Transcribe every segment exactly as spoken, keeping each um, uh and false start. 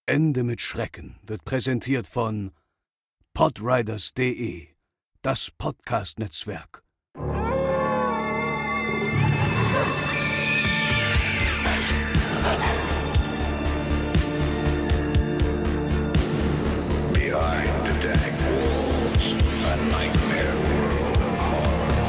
Ende mit Schrecken wird präsentiert von podriders punkt de, das Podcast-Netzwerk. Behind the deck walls, a nightmare world of horror.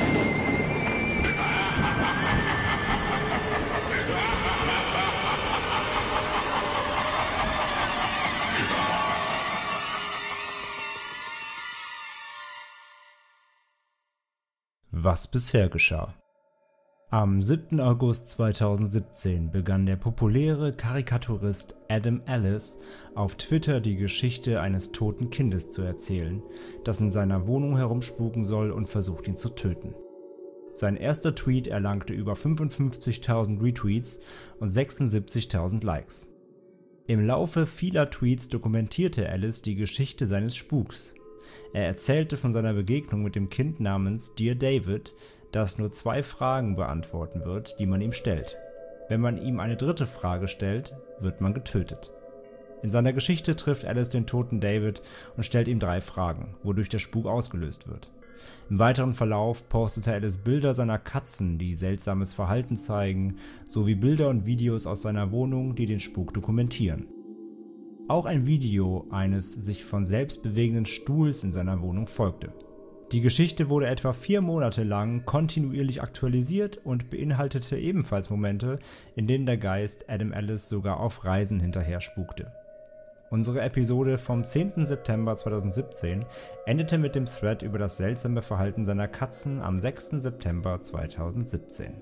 Was bisher geschah. Am siebten August zweitausendsiebzehn begann der populäre Karikaturist Adam Ellis auf Twitter die Geschichte eines toten Kindes zu erzählen, das in seiner Wohnung herumspuken soll und versucht, ihn zu töten. Sein erster Tweet erlangte über fünfundfünfzigtausend Retweets und sechsundsiebzigtausend Likes. Im Laufe vieler Tweets dokumentierte Ellis die Geschichte seines Spuks. Er erzählte von seiner Begegnung mit dem Kind namens Dear David, das nur zwei Fragen beantworten wird, die man ihm stellt. Wenn man ihm eine dritte Frage stellt, wird man getötet. In seiner Geschichte trifft Ellis den toten David und stellt ihm drei Fragen, wodurch der Spuk ausgelöst wird. Im weiteren Verlauf postete Ellis Bilder seiner Katzen, die seltsames Verhalten zeigen, sowie Bilder und Videos aus seiner Wohnung, die den Spuk dokumentieren. Auch ein Video eines sich von selbst bewegenden Stuhls in seiner Wohnung folgte. Die Geschichte wurde etwa vier Monate lang kontinuierlich aktualisiert und beinhaltete ebenfalls Momente, in denen der Geist Adam Ellis sogar auf Reisen hinterher spukte. Unsere Episode vom zehnten September zweitausendsiebzehn endete mit dem Thread über das seltsame Verhalten seiner Katzen am sechsten September zweitausendsiebzehn.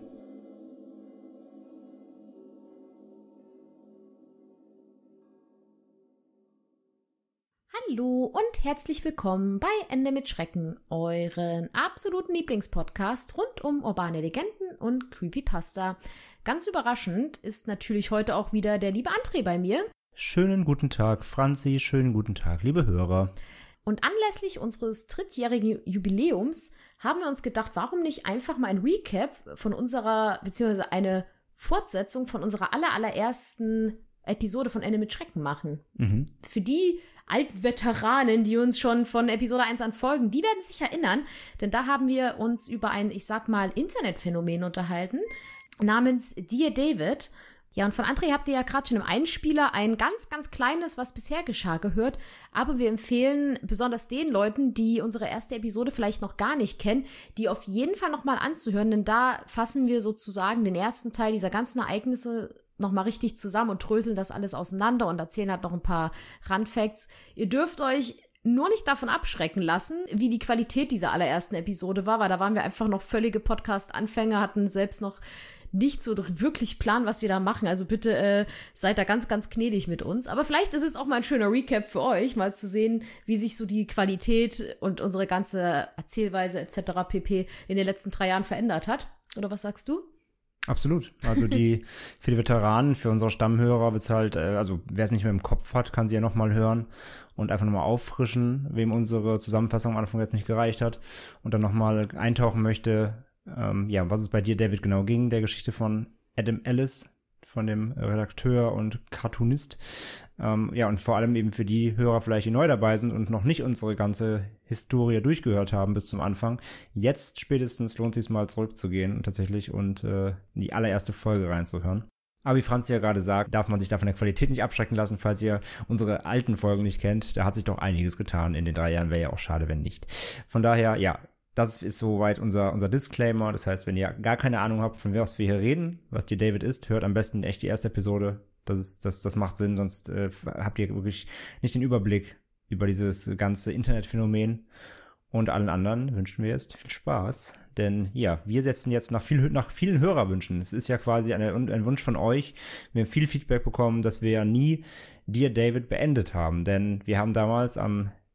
Hallo und herzlich willkommen bei Ende mit Schrecken, euren absoluten Lieblingspodcast rund um urbane Legenden und Creepypasta. Ganz überraschend ist natürlich heute auch wieder der liebe André bei mir. Schönen guten Tag, Franzi, schönen guten Tag, liebe Hörer. Und anlässlich unseres drittjährigen Jubiläums haben wir uns gedacht, warum nicht einfach mal ein Recap von unserer, beziehungsweise eine Fortsetzung von unserer aller, allerersten Episode von Ende mit Schrecken machen. Mhm. Für die alten Veteranen, die uns schon von Episode eins an folgen, die werden sich erinnern, denn da haben wir uns über ein, ich sag mal, Internetphänomen unterhalten, namens Dear David. Ja, und von André habt ihr ja gerade schon im Einspieler ein ganz, ganz kleines, was bisher geschah, gehört, aber wir empfehlen besonders den Leuten, die unsere erste Episode vielleicht noch gar nicht kennen, die auf jeden Fall nochmal anzuhören, denn da fassen wir sozusagen den ersten Teil dieser ganzen Ereignisse nochmal richtig zusammen und dröseln das alles auseinander und erzählen halt noch ein paar Randfacts. Ihr dürft euch nur nicht davon abschrecken lassen, wie die Qualität dieser allerersten Episode war, weil da waren wir einfach noch völlige Podcast-Anfänger, hatten selbst noch nicht so wirklich Plan, was wir da machen. Also bitte äh, seid da ganz, ganz gnädig mit uns. Aber vielleicht ist es auch mal ein schöner Recap für euch, mal zu sehen, wie sich so die Qualität und unsere ganze Erzählweise et cetera pp. In den letzten drei Jahren verändert hat. Oder was sagst du? Absolut. Also die für die Veteranen, für unsere Stammhörer wird's halt, also wer es nicht mehr im Kopf hat, kann sie ja nochmal hören und einfach nochmal auffrischen, wem unsere Zusammenfassung am Anfang jetzt nicht gereicht hat und dann nochmal eintauchen möchte, ähm, ja, was es bei dir, David, genau ging, der Geschichte von Adam Ellis, von dem Redakteur und Cartoonist. Ähm, ja, und vor allem eben für die Hörer vielleicht, die neu dabei sind und noch nicht unsere ganze Historie durchgehört haben bis zum Anfang. Jetzt spätestens lohnt es sich mal zurückzugehen tatsächlich und äh, in die allererste Folge reinzuhören. Aber wie Franzi ja gerade sagt, darf man sich da von der Qualität nicht abschrecken lassen, falls ihr unsere alten Folgen nicht kennt. Da hat sich doch einiges getan in den drei Jahren, wäre ja auch schade, wenn nicht. Von daher, ja, das ist soweit unser, unser Disclaimer. Das heißt, wenn ihr gar keine Ahnung habt, von was wir hier reden, was die David ist, hört am besten echt die erste Episode. Das ist, das, das macht Sinn, sonst äh, habt ihr wirklich nicht den Überblick über dieses ganze Internetphänomen. Und allen anderen wünschen wir jetzt viel Spaß. Denn ja, wir setzen jetzt nach, viel, nach vielen Hörerwünschen. Es ist ja quasi eine, ein Wunsch von euch. Wir haben viel Feedback bekommen, dass wir ja nie Dear David beendet haben. Denn wir haben damals am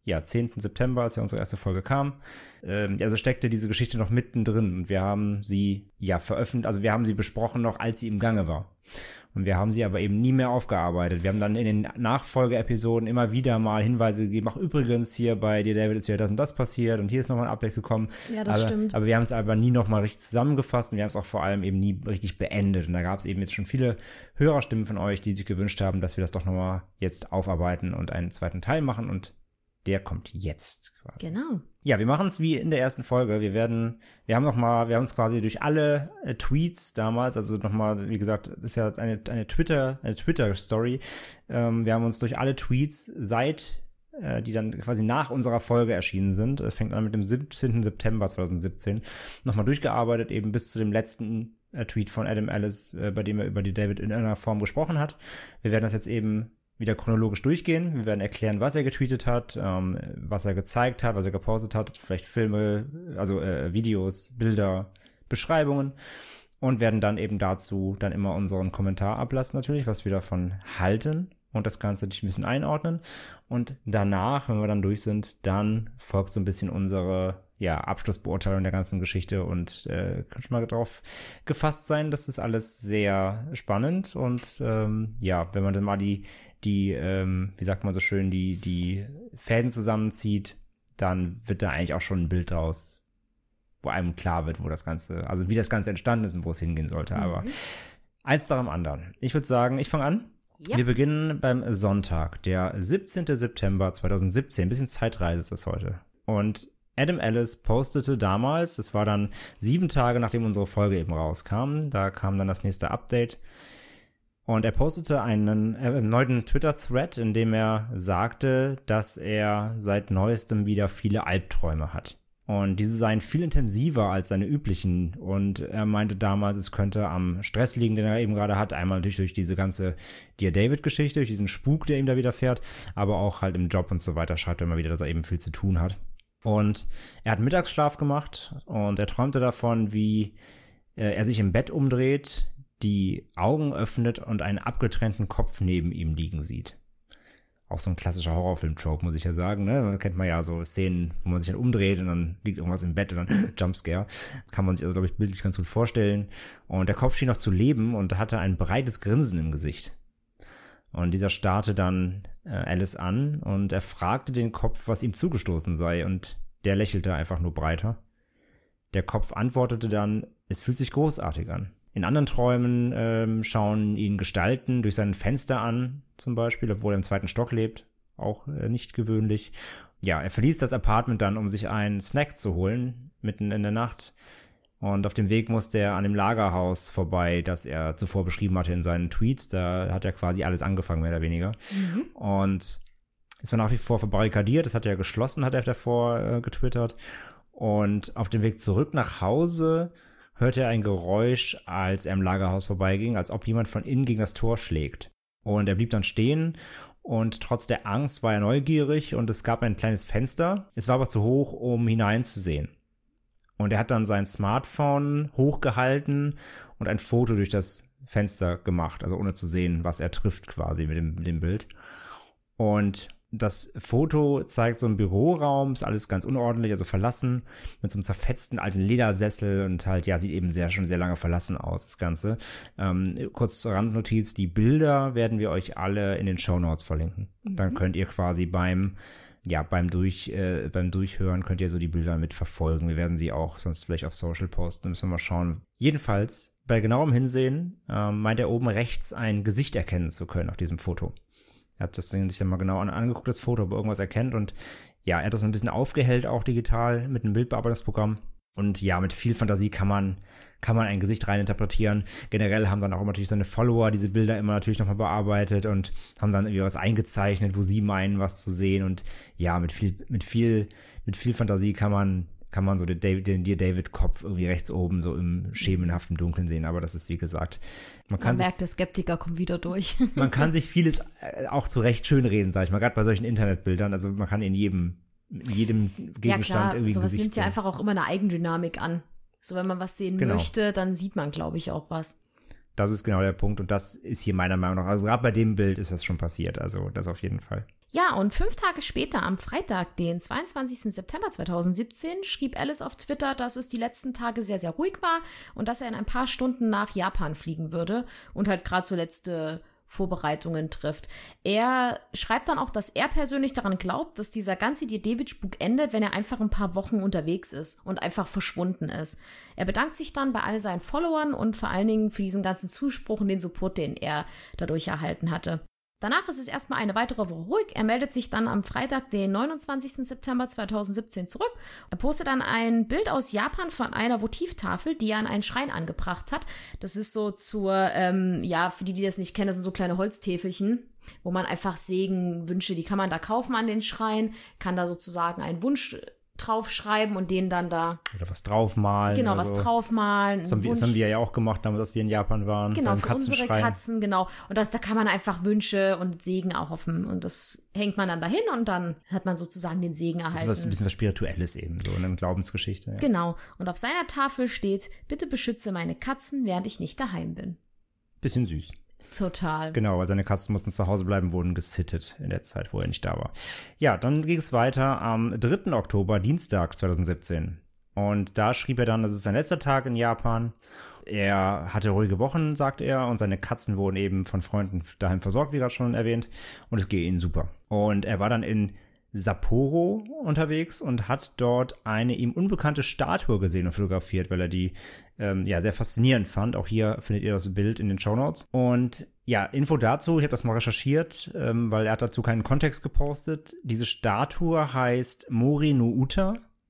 ja, zehnten September, als ja unsere erste Folge kam. Ähm, also steckte diese Geschichte noch mittendrin und wir haben sie ja veröffentlicht, also wir haben sie besprochen noch, als sie im Gange war. Und wir haben sie aber eben nie mehr aufgearbeitet. Wir haben dann in den Nachfolgeepisoden immer wieder mal Hinweise gegeben, ach übrigens, hier bei dir, David, ist wieder das und das passiert und hier ist nochmal ein Update gekommen. Ja, das aber, stimmt. Aber wir haben es aber nie nochmal richtig zusammengefasst und wir haben es auch vor allem eben nie richtig beendet. Und da gab es eben jetzt schon viele Hörerstimmen von euch, die sich gewünscht haben, dass wir das doch nochmal jetzt aufarbeiten und einen zweiten Teil machen und der kommt jetzt quasi. Genau. Ja, wir machen es wie in der ersten Folge. Wir werden, wir haben noch mal, wir haben uns quasi durch alle äh, Tweets damals, also noch mal, wie gesagt, das ist ja eine eine Twitter, eine Twitter-Story. Ähm, wir haben uns durch alle Tweets seit, äh, die dann quasi nach unserer Folge erschienen sind, äh, fängt an mit dem siebzehnten September zweitausendsiebzehn, noch mal durchgearbeitet, eben bis zu dem letzten äh, Tweet von Adam Ellis, äh, bei dem er über die David in einer Form gesprochen hat. Wir werden das jetzt eben wieder chronologisch durchgehen. Wir werden erklären, was er getweetet hat, ähm, was er gezeigt hat, was er gepostet hat, vielleicht Filme, also äh, Videos, Bilder, Beschreibungen und werden dann eben dazu dann immer unseren Kommentar ablassen natürlich, was wir davon halten und das Ganze natürlich ein bisschen einordnen und danach, wenn wir dann durch sind, dann folgt so ein bisschen unsere ja, Abschlussbeurteilung der ganzen Geschichte und äh, kann schon mal drauf gefasst sein, das ist alles sehr spannend und ähm, ja, wenn man dann mal die die, ähm, wie sagt man so schön, die die Fäden zusammenzieht, dann wird da eigentlich auch schon ein Bild draus, wo einem klar wird, wo das Ganze, also wie das Ganze entstanden ist und wo es hingehen sollte, mhm. aber eins nach dem anderen. Ich würde sagen, ich fange an. Ja. Wir beginnen beim Sonntag, der siebzehnten September zweitausendsiebzehn, ein bisschen Zeitreise ist das heute und Adam Ellis postete damals, das war dann sieben Tage, nachdem unsere Folge eben rauskam, da kam dann das nächste Update und er postete einen äh, neuen Twitter-Thread, in dem er sagte, dass er seit neuestem wieder viele Albträume hat. Und diese seien viel intensiver als seine üblichen und er meinte damals, es könnte am Stress liegen, den er eben gerade hat, einmal natürlich durch diese ganze Dear David-Geschichte, durch diesen Spuk, der ihm da widerfährt, aber auch halt im Job und so weiter, schreibt er immer wieder, dass er eben viel zu tun hat. Und er hat Mittagsschlaf gemacht und er träumte davon, wie äh, er sich im Bett umdreht, die Augen öffnet und einen abgetrennten Kopf neben ihm liegen sieht. Auch so ein klassischer Horrorfilm-Trope, muss ich ja sagen, ne? Da kennt man ja so Szenen, wo man sich dann umdreht und dann liegt irgendwas im Bett und dann Jumpscare. Kann man sich also, glaube ich, bildlich ganz gut vorstellen. Und der Kopf schien noch zu leben und hatte ein breites Grinsen im Gesicht. Und dieser starrte dann äh, Alice an und er fragte den Kopf, was ihm zugestoßen sei und der lächelte einfach nur breiter. Der Kopf antwortete dann, es fühlt sich großartig an. In anderen Träumen ähm, schauen ihn Gestalten durch sein Fenster an, zum Beispiel, obwohl er im zweiten Stock lebt. Auch äh, nicht gewöhnlich. Ja, er verließ das Apartment dann, um sich einen Snack zu holen, mitten in der Nacht. Und auf dem Weg musste er an dem Lagerhaus vorbei, das er zuvor beschrieben hatte in seinen Tweets. Da hat er quasi alles angefangen, mehr oder weniger. Mhm. Und es war nach wie vor verbarrikadiert. Das hat er geschlossen, hat er davor äh, getwittert. Und auf dem Weg zurück nach Hause hörte er ein Geräusch, als er im Lagerhaus vorbeiging, als ob jemand von innen gegen das Tor schlägt. Und er blieb dann stehen und trotz der Angst war er neugierig und es gab ein kleines Fenster. Es war aber zu hoch, um hineinzusehen. Und er hat dann sein Smartphone hochgehalten und ein Foto durch das Fenster gemacht, also ohne zu sehen, was er trifft quasi mit dem, mit dem Bild. Und das Foto zeigt so einen Büroraum, ist alles ganz unordentlich, also verlassen, mit so einem zerfetzten alten Ledersessel und halt, ja, sieht eben sehr, schon sehr lange verlassen aus, das Ganze. Ähm, kurz zur Randnotiz, die Bilder werden wir euch alle in den Shownotes verlinken. Mhm. Dann könnt ihr quasi beim, ja, beim Durch, äh, beim Durchhören könnt ihr so die Bilder mit verfolgen. Wir werden sie auch sonst vielleicht auf Social posten, müssen wir mal schauen. Jedenfalls, bei genauem Hinsehen, äh, meint er oben rechts ein Gesicht erkennen zu können auf diesem Foto. Er hat das Ding sich dann mal genau angeguckt, das Foto, ob er irgendwas erkennt und ja, er hat das ein bisschen aufgehellt, auch digital mit einem Bildbearbeitungsprogramm und ja, mit viel Fantasie kann man kann man ein Gesicht reininterpretieren. Generell haben dann auch natürlich seine Follower diese Bilder immer natürlich nochmal bearbeitet und haben dann irgendwie was eingezeichnet, wo sie meinen, was zu sehen und ja, mit viel mit viel mit viel Fantasie kann man kann man so den, David, den Dear David-Kopf irgendwie rechts oben so im schemenhaften Dunkeln sehen, aber das ist wie gesagt, man kann man merkt, der Skeptiker kommt wieder durch. Man kann sich vieles auch zurecht schönreden, sag ich mal, gerade bei solchen Internetbildern, also man kann in jedem, in jedem Gegenstand ja, klar, irgendwie sowas Gesicht nimmt ja einfach auch immer eine Eigendynamik an. So, wenn man was sehen genau. möchte, dann sieht man, glaube ich, auch was. Das ist genau der Punkt und das ist hier meiner Meinung nach, also gerade bei dem Bild ist das schon passiert, also das auf jeden Fall. Ja, und fünf Tage später, am Freitag, den zweiundzwanzigsten September zweitausendsiebzehn, schrieb Alice auf Twitter, dass es die letzten Tage sehr, sehr ruhig war und dass er in ein paar Stunden nach Japan fliegen würde und halt gerade so letzte Vorbereitungen trifft. Er schreibt dann auch, dass er persönlich daran glaubt, dass dieser ganze Dedevich-Spuk endet, wenn er einfach ein paar Wochen unterwegs ist und einfach verschwunden ist. Er bedankt sich dann bei all seinen Followern und vor allen Dingen für diesen ganzen Zuspruch und den Support, den er dadurch erhalten hatte. Danach ist es erstmal eine weitere Woche ruhig. Er meldet sich dann am Freitag, den neunundzwanzigsten September zweitausendsiebzehn zurück. Er postet dann ein Bild aus Japan von einer Votivtafel, die er an einen Schrein angebracht hat. Das ist so zur, ähm, ja, für die, die das nicht kennen, das sind so kleine Holztäfelchen, wo man einfach Segen, Wünsche, die kann man da kaufen an den Schrein, kann da sozusagen einen Wunsch draufschreiben und den dann da oder was draufmalen. Genau, was so. draufmalen. Das haben, wir, das haben wir ja auch gemacht, damals, als wir in Japan waren. Genau, für unsere Katzen, genau. Und das, da kann man einfach Wünsche und Segen auch hoffen. Und das hängt man dann dahin und dann hat man sozusagen den Segen erhalten. Das ist was, ein bisschen was Spirituelles eben, so eine Glaubensgeschichte. Ja. Genau. Und auf seiner Tafel steht, bitte beschütze meine Katzen, während ich nicht daheim bin. Bisschen süß. Total. Genau, weil seine Katzen mussten zu Hause bleiben, wurden gesittet in der Zeit, wo er nicht da war. Ja, dann ging es weiter am dritten Oktober, Dienstag zweitausendsiebzehn. Und da schrieb er dann, das ist sein letzter Tag in Japan. Er hatte ruhige Wochen, sagt er, und seine Katzen wurden eben von Freunden daheim versorgt, wie gerade schon erwähnt. Und es gehe ihnen super. Und er war dann in Sapporo unterwegs und hat dort eine ihm unbekannte Statue gesehen und fotografiert, weil er die ähm, ja sehr faszinierend fand. Auch hier findet ihr das Bild in den Shownotes. Und ja, Info dazu, ich habe das mal recherchiert, ähm, weil er hat dazu keinen Kontext gepostet. Diese Statue heißt Mori no Uta,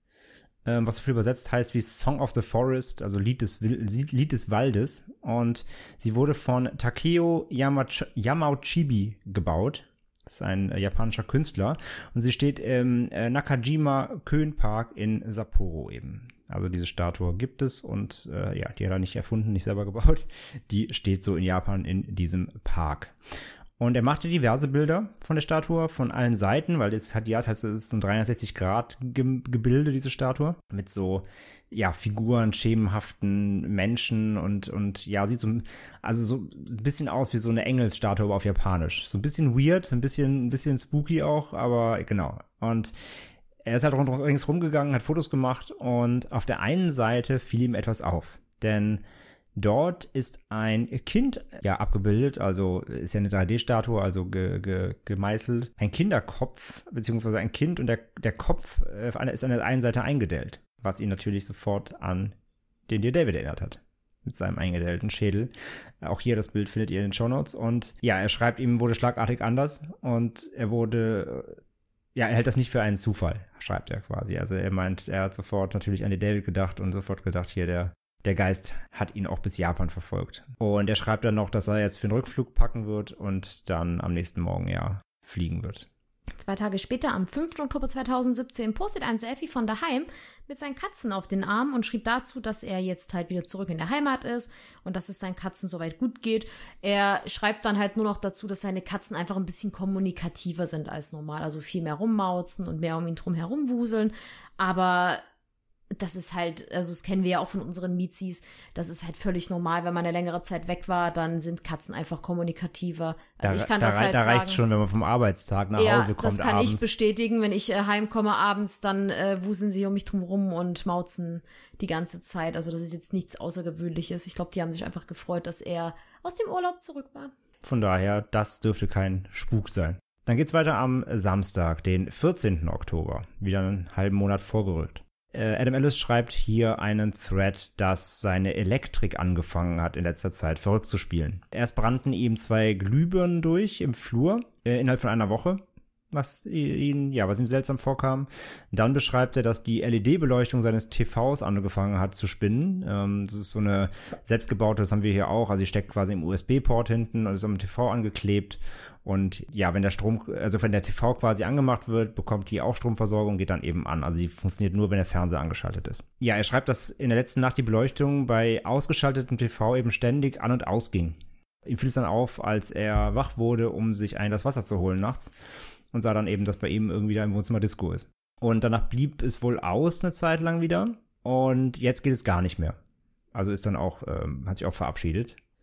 ähm, was so viel übersetzt heißt wie Song of the Forest, also Lied des, Lied des Waldes. Und sie wurde von Takeo Yamach- Yamauchibi gebaut. Das ist ein äh, japanischer Künstler und sie steht im äh, Nakajima Kön Park in Sapporo eben. Also diese Statue gibt es und äh, ja, die hat er nicht erfunden, nicht selber gebaut. Die steht so in Japan in diesem Park. Und er machte diverse Bilder von der Statue von allen Seiten, weil das hat, die hat halt so, das ist so ein dreihundertsechzig Grad Gebilde, diese Statue. Mit so, ja, Figuren, schemenhaften Menschen und, und ja, sieht so, also so ein bisschen aus wie so eine Engelsstatue, aber auf Japanisch. So ein bisschen weird, ein bisschen, ein bisschen spooky auch, aber genau. Und er ist halt ringsrum gegangen, hat Fotos gemacht und auf der einen Seite fiel ihm etwas auf. Denn dort ist ein Kind ja abgebildet, also ist ja eine drei D-Statue, also ge, ge, gemeißelt. Ein Kinderkopf, beziehungsweise ein Kind und der, der Kopf ist an der einen Seite eingedellt, was ihn natürlich sofort an den Dear David erinnert hat. Mit seinem eingedellten Schädel. Auch hier das Bild findet ihr in den Shownotes. Und ja, er schreibt, ihm wurde schlagartig anders und er wurde, ja, er hält das nicht für einen Zufall, schreibt er quasi. Also er meint, er hat sofort natürlich an den David gedacht und sofort gedacht, hier der Der Geist hat ihn auch bis Japan verfolgt. Und er schreibt dann noch, dass er jetzt für den Rückflug packen wird und dann am nächsten Morgen ja fliegen wird. Zwei Tage später, am fünften Oktober zweitausendsiebzehn, postet ein Selfie von daheim mit seinen Katzen auf den Armen und schrieb dazu, dass er jetzt halt wieder zurück in der Heimat ist und dass es seinen Katzen soweit gut geht. Er schreibt dann halt nur noch dazu, dass seine Katzen einfach ein bisschen kommunikativer sind als normal, also viel mehr rummauzen und mehr um ihn drum herum wuseln, aber das ist halt, also das kennen wir ja auch von unseren Mizis, das ist halt völlig normal, wenn man eine längere Zeit weg war, dann sind Katzen einfach kommunikativer. Also da, ich kann da, das halt da sagen. reicht schon, wenn man vom Arbeitstag nach ja, Hause kommt abends. Das kann abends. Ich bestätigen, wenn ich äh, heimkomme abends, dann äh, wuseln sie um mich drum rum und mauzen die ganze Zeit. Also das ist jetzt nichts Außergewöhnliches. Ich glaube, die haben sich einfach gefreut, dass er aus dem Urlaub zurück war. Von daher, das dürfte kein Spuk sein. Dann geht's weiter am Samstag, den vierzehnten Oktober. Wieder einen halben Monat vorgerückt. Adam Ellis schreibt hier einen Thread, dass seine Elektrik angefangen hat in letzter Zeit verrückt zu spielen. Erst brannten ihm zwei Glühbirnen durch im Flur äh, innerhalb von einer Woche, was ihn, ja, was ihm seltsam vorkam. Dann beschreibt er, dass die L E D-Beleuchtung seines T Vs angefangen hat zu spinnen. Ähm, das ist so eine selbstgebaute, das haben wir hier auch, also die steckt quasi im U S B-Port hinten und ist am T V angeklebt. Und ja, wenn der Strom, also wenn der T V quasi angemacht wird, bekommt die auch Stromversorgung, geht dann eben an. Also sie funktioniert nur, wenn der Fernseher angeschaltet ist. Ja, er schreibt, dass in der letzten Nacht die Beleuchtung bei ausgeschaltetem T V eben ständig an- und ausging. Ihm fiel es dann auf, als er wach wurde, um sich ein das Wasser zu holen nachts. Und sah dann eben, dass bei ihm irgendwie da im Wohnzimmer Disco ist. Und danach blieb es wohl aus eine Zeit lang wieder. Und jetzt geht es gar nicht mehr. Also ist dann auch, ähm, hat sich auch verabschiedet.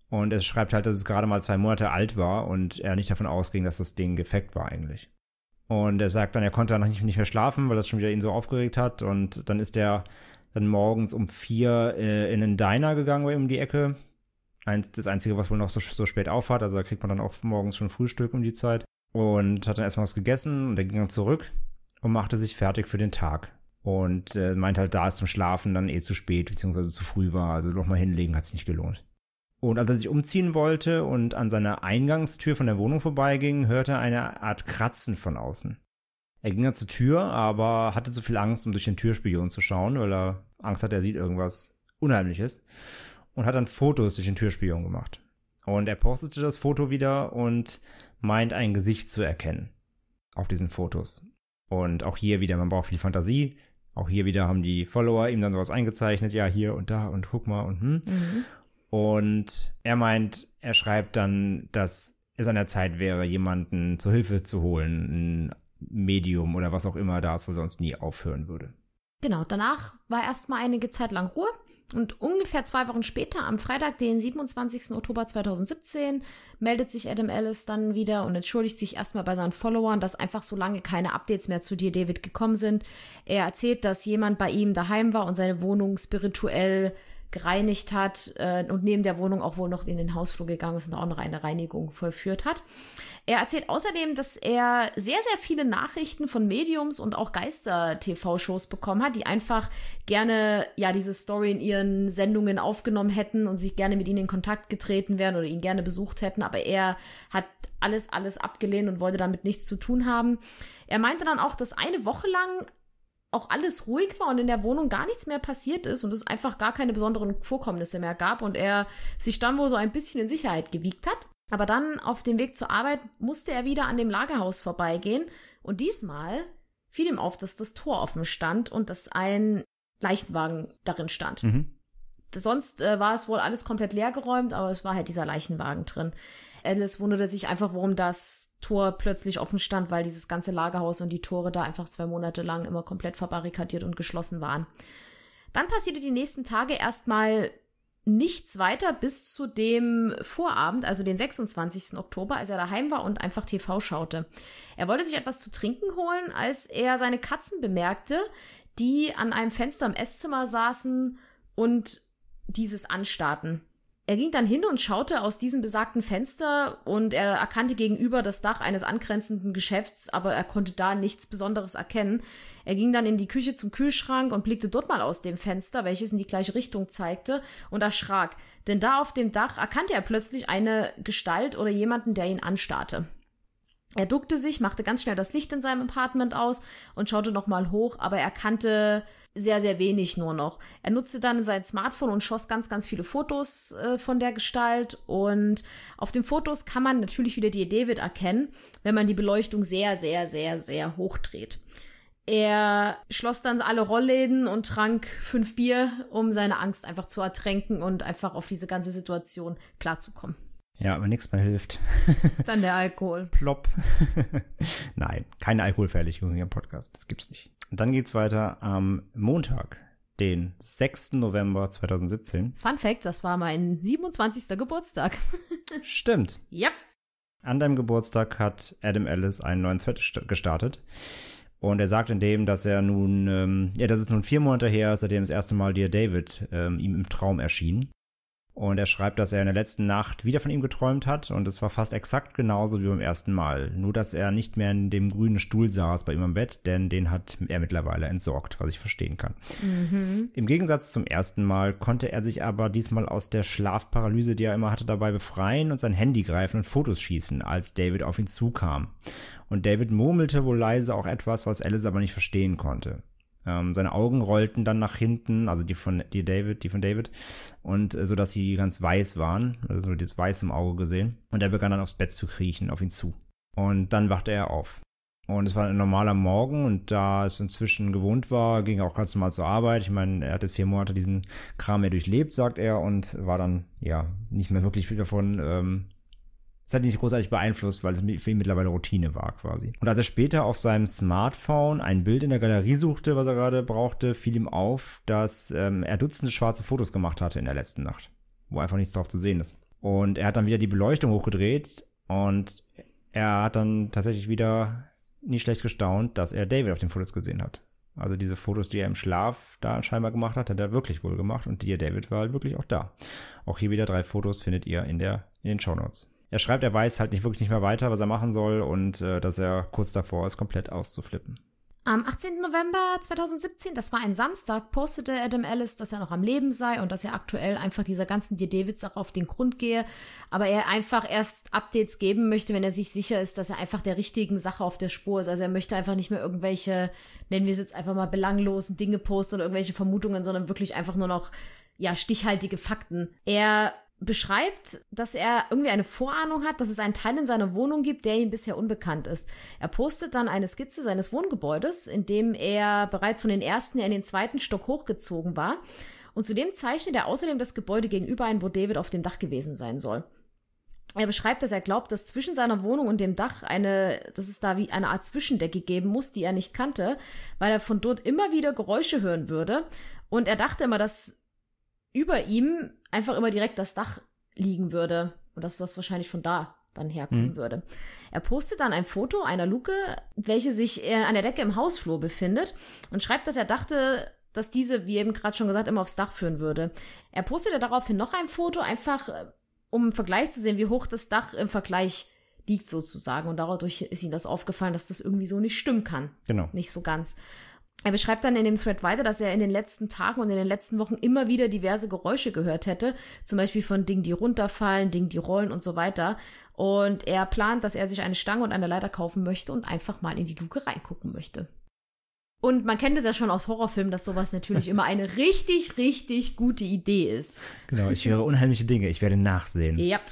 Und er schreibt halt, dass es gerade mal zwei Monate alt war und er nicht davon ausging, dass das Ding defekt war eigentlich. Und er sagt dann, er konnte dann nicht, nicht mehr schlafen, weil das schon wieder ihn so aufgeregt hat. Und dann ist er dann morgens um vier äh, in einen Diner gegangen um die Ecke. Eins, das Einzige, was wohl noch so, so spät aufhat. Also da kriegt man dann auch morgens schon Frühstück um die Zeit. Und hat dann erstmal was gegessen und er ging dann zurück und machte sich fertig für den Tag. Und äh, meint halt, da es zum Schlafen dann eh zu spät beziehungsweise zu früh war. Also nochmal hinlegen hat sich nicht gelohnt. Und als er sich umziehen wollte und an seiner Eingangstür von der Wohnung vorbeiging, hörte er eine Art Kratzen von außen. Er ging dann zur Tür, aber hatte zu viel Angst, um durch den Türspion zu schauen, weil er Angst hatte, er sieht irgendwas Unheimliches. Und hat dann Fotos durch den Türspion gemacht. Und er postete das Foto wieder und meint, ein Gesicht zu erkennen auf diesen Fotos. Und auch hier wieder, man braucht viel Fantasie. Auch hier wieder haben die Follower ihm dann sowas eingezeichnet. Ja, hier und da und guck mal und hm. Mhm. Und er meint, er schreibt dann, dass es an der Zeit wäre, jemanden zur Hilfe zu holen, ein Medium oder was auch immer da es wohl sonst nie aufhören würde. Genau, danach war erstmal einige Zeit lang Ruhe und ungefähr zwei Wochen später, am Freitag, den siebenundzwanzigsten Oktober zweitausendsiebzehn, meldet sich Adam Ellis dann wieder und entschuldigt sich erstmal bei seinen Followern, dass einfach so lange keine Updates mehr zu Dear David gekommen sind. Er erzählt, dass jemand bei ihm daheim war und seine Wohnung spirituell gereinigt hat äh, und neben der Wohnung auch wohl noch in den Hausflur gegangen ist und auch noch eine Reinigung vollführt hat. Er erzählt außerdem, dass er sehr, sehr viele Nachrichten von Mediums und auch Geister-T V-Shows bekommen hat, die einfach gerne ja diese Story in ihren Sendungen aufgenommen hätten und sich gerne mit ihnen in Kontakt getreten wären oder ihn gerne besucht hätten, aber er hat alles, alles abgelehnt und wollte damit nichts zu tun haben. Er meinte dann auch, dass eine Woche lang auch alles ruhig war und in der Wohnung gar nichts mehr passiert ist und es einfach gar keine besonderen Vorkommnisse mehr gab und er sich dann wohl so ein bisschen in Sicherheit gewiegt hat. Aber dann auf dem Weg zur Arbeit musste er wieder an dem Lagerhaus vorbeigehen und diesmal fiel ihm auf, dass das Tor offen stand und dass ein Leichenwagen darin stand. Mhm. Sonst äh, war es wohl alles komplett leergeräumt, aber es war halt dieser Leichenwagen drin. Alice wunderte sich einfach, warum das Tor plötzlich offen stand, weil dieses ganze Lagerhaus und die Tore da einfach zwei Monate lang immer komplett verbarrikadiert und geschlossen waren. Dann passierte die nächsten Tage erstmal nichts weiter bis zu dem Vorabend, also den sechsundzwanzigsten Oktober, als er daheim war und einfach T V schaute. Er wollte sich etwas zu trinken holen, als er seine Katzen bemerkte, die an einem Fenster im Esszimmer saßen und dieses anstarrten. Er ging dann hin und schaute aus diesem besagten Fenster und er erkannte gegenüber das Dach eines angrenzenden Geschäfts, aber er konnte da nichts Besonderes erkennen. Er ging dann in die Küche zum Kühlschrank und blickte dort mal aus dem Fenster, welches in die gleiche Richtung zeigte, und erschrak, denn da auf dem Dach erkannte er plötzlich eine Gestalt oder jemanden, der ihn anstarrte. Er duckte sich, machte ganz schnell das Licht in seinem Apartment aus und schaute nochmal hoch, aber er kannte sehr, sehr wenig nur noch. Er nutzte dann sein Smartphone und schoss ganz, ganz viele Fotos äh, von der Gestalt und auf den Fotos kann man natürlich wieder Dear David erkennen, wenn man die Beleuchtung sehr, sehr, sehr, sehr hoch dreht. Er schloss dann alle Rollläden und trank fünf Bier, um seine Angst einfach zu ertränken und einfach auf diese ganze Situation klarzukommen. Ja, aber nichts mehr hilft. Dann der Alkohol. Plopp. Nein, keine Alkoholverherrlichung hier im Podcast. Das gibt's nicht. Und dann geht's weiter am Montag, den sechsten November zweitausendsiebzehn. Fun Fact, das war mein siebenundzwanzigster Geburtstag. Stimmt. Ja. An deinem Geburtstag hat Adam Ellis einen neuen Thread gestartet. Und er sagt in dem, dass er nun, ähm, ja, dass es nun vier Monate her ist, seitdem das erste Mal Dear David ähm, ihm im Traum erschien. Und er schreibt, dass er in der letzten Nacht wieder von ihm geträumt hat und es war fast exakt genauso wie beim ersten Mal. Nur, dass er nicht mehr in dem grünen Stuhl saß bei ihm am Bett, denn den hat er mittlerweile entsorgt, was ich verstehen kann. Mhm. Im Gegensatz zum ersten Mal konnte er sich aber diesmal aus der Schlafparalyse, die er immer hatte, dabei befreien und sein Handy greifen und Fotos schießen, als David auf ihn zukam. Und David murmelte wohl leise auch etwas, was Alice aber nicht verstehen konnte. Ähm, seine Augen rollten dann nach hinten, also die von die David, die von David, und äh, so dass sie ganz weiß waren, also das Weiß im Auge gesehen. Und er begann dann aufs Bett zu kriechen, auf ihn zu. Und dann wachte er auf. Und es war ein normaler Morgen und da es inzwischen gewohnt war, ging er auch ganz normal zur Arbeit. Ich meine, er hat jetzt vier Monate diesen Kram mehr durchlebt, sagt er, und war dann, ja, nicht mehr wirklich viel davon, ähm, es hat ihn nicht großartig beeinflusst, weil es für ihn mittlerweile Routine war quasi. Und als er später auf seinem Smartphone ein Bild in der Galerie suchte, was er gerade brauchte, fiel ihm auf, dass ähm, er Dutzende schwarze Fotos gemacht hatte in der letzten Nacht, wo einfach nichts drauf zu sehen ist. Und er hat dann wieder die Beleuchtung hochgedreht und er hat dann tatsächlich wieder nicht schlecht gestaunt, dass er David auf den Fotos gesehen hat. Also diese Fotos, die er im Schlaf da scheinbar gemacht hat, hat er wirklich wohl gemacht und die David war halt wirklich auch da. Auch hier wieder drei Fotos findet ihr in der in den Shownotes. Er schreibt, er weiß halt nicht wirklich nicht mehr weiter, was er machen soll und äh, dass er kurz davor ist, komplett auszuflippen. Am achtzehnten November zweitausendsiebzehn, das war ein Samstag, postete Adam Ellis, dass er noch am Leben sei und dass er aktuell einfach dieser ganzen Dear David-Sache auf den Grund gehe, aber er einfach erst Updates geben möchte, wenn er sich sicher ist, dass er einfach der richtigen Sache auf der Spur ist. Also er möchte einfach nicht mehr irgendwelche, nennen wir es jetzt einfach mal belanglosen Dinge posten oder irgendwelche Vermutungen, sondern wirklich einfach nur noch, ja, stichhaltige Fakten. Er beschreibt, dass er irgendwie eine Vorahnung hat, dass es einen Teil in seiner Wohnung gibt, der ihm bisher unbekannt ist. Er postet dann eine Skizze seines Wohngebäudes, in dem er bereits von den ersten in den zweiten Stock hochgezogen war. Und zudem zeichnet er außerdem das Gebäude gegenüber ein, wo David auf dem Dach gewesen sein soll. Er beschreibt, dass er glaubt, dass zwischen seiner Wohnung und dem Dach eine, dass es da wie eine Art Zwischendecke geben muss, die er nicht kannte, weil er von dort immer wieder Geräusche hören würde. Und er dachte immer, dass über ihm einfach immer direkt das Dach liegen würde und dass das wahrscheinlich von da dann herkommen mhm. würde. Er postet dann ein Foto einer Luke, welche sich äh, an der Decke im Hausflur befindet und schreibt, dass er dachte, dass diese, wie eben gerade schon gesagt, immer aufs Dach führen würde. Er postete daraufhin noch ein Foto, einfach äh, um im Vergleich zu sehen, wie hoch das Dach im Vergleich liegt sozusagen und dadurch ist ihm das aufgefallen, dass das irgendwie so nicht stimmen kann. Genau. Nicht so ganz. Er beschreibt dann in dem Thread weiter, dass er in den letzten Tagen und in den letzten Wochen immer wieder diverse Geräusche gehört hätte, zum Beispiel von Dingen, die runterfallen, Dingen, die rollen und so weiter. Und er plant, dass er sich eine Stange und eine Leiter kaufen möchte und einfach mal in die Luke reingucken möchte. Und man kennt es ja schon aus Horrorfilmen, dass sowas natürlich immer eine richtig, richtig gute Idee ist. Genau, ich höre unheimliche Dinge, ich werde nachsehen. Ja.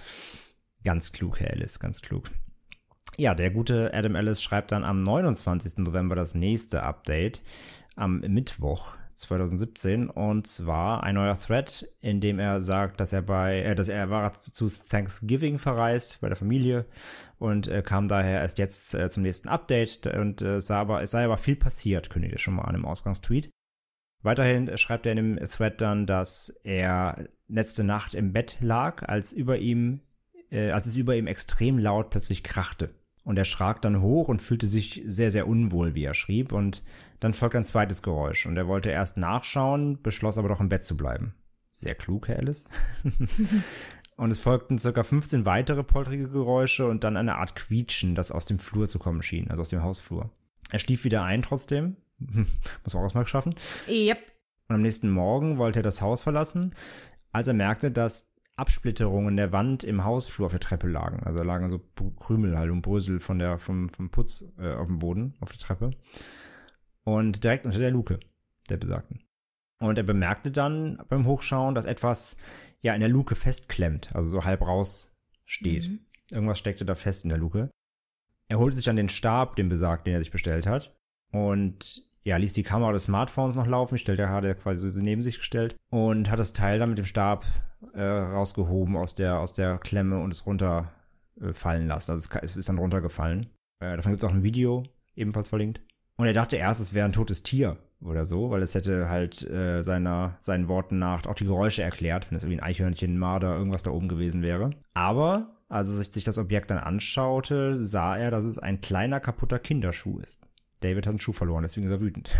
Ganz klug, Herr Ellis, ganz klug. Ja, der gute Adam Ellis schreibt dann am neunundzwanzigsten November das nächste Update, am Mittwoch zweitausendsiebzehn, und zwar ein neuer Thread, in dem er sagt, dass er bei, äh, dass er war zu Thanksgiving verreist bei der Familie und äh, kam daher erst jetzt äh, zum nächsten Update und äh, sah aber, es sei aber viel passiert, kündigt er schon mal an im Ausgangstweet. Weiterhin schreibt er in dem Thread dann, dass er letzte Nacht im Bett lag, als über ihm, äh, als es über ihm extrem laut plötzlich krachte. Und er schrak dann hoch und fühlte sich sehr, sehr unwohl, wie er schrieb. Und dann folgt ein zweites Geräusch. Und er wollte erst nachschauen, beschloss aber doch im Bett zu bleiben. Sehr klug, Herr Ellis. Und es folgten circa fünfzehn weitere polterige Geräusche und dann eine Art Quietschen, das aus dem Flur zu kommen schien, also aus dem Hausflur. Er schlief wieder ein trotzdem. Muss man auch erstmal schaffen. Yep. Und am nächsten Morgen wollte er das Haus verlassen, als er merkte, dass Absplitterungen der Wand im Hausflur auf der Treppe lagen. Also da lagen so Krümel halt und Brösel von der, vom, vom Putz äh, auf dem Boden, auf der Treppe. Und direkt unter der Luke, der besagten. Und er bemerkte dann beim Hochschauen, dass etwas ja in der Luke festklemmt, also so halb raus steht. Mhm. Irgendwas steckte da fest in der Luke. Er holte sich dann den Stab, den besagten, den er sich bestellt hat. Und ja, ließ die Kamera des Smartphones noch laufen, stellte er, hat er quasi so neben sich gestellt und hat das Teil dann mit dem Stab äh, rausgehoben aus der, aus der Klemme und es runterfallen äh, lassen. Also es, es ist dann runtergefallen. Äh, davon gibt es auch ein Video, ebenfalls verlinkt. Und er dachte erst, es wäre ein totes Tier oder so, weil es hätte halt äh, seiner, seinen Worten nach auch die Geräusche erklärt, wenn es irgendwie ein Eichhörnchen, ein Marder, irgendwas da oben gewesen wäre. Aber als er sich das Objekt dann anschaute, sah er, dass es ein kleiner, kaputter Kinderschuh ist. David hat einen Schuh verloren, deswegen ist er wütend.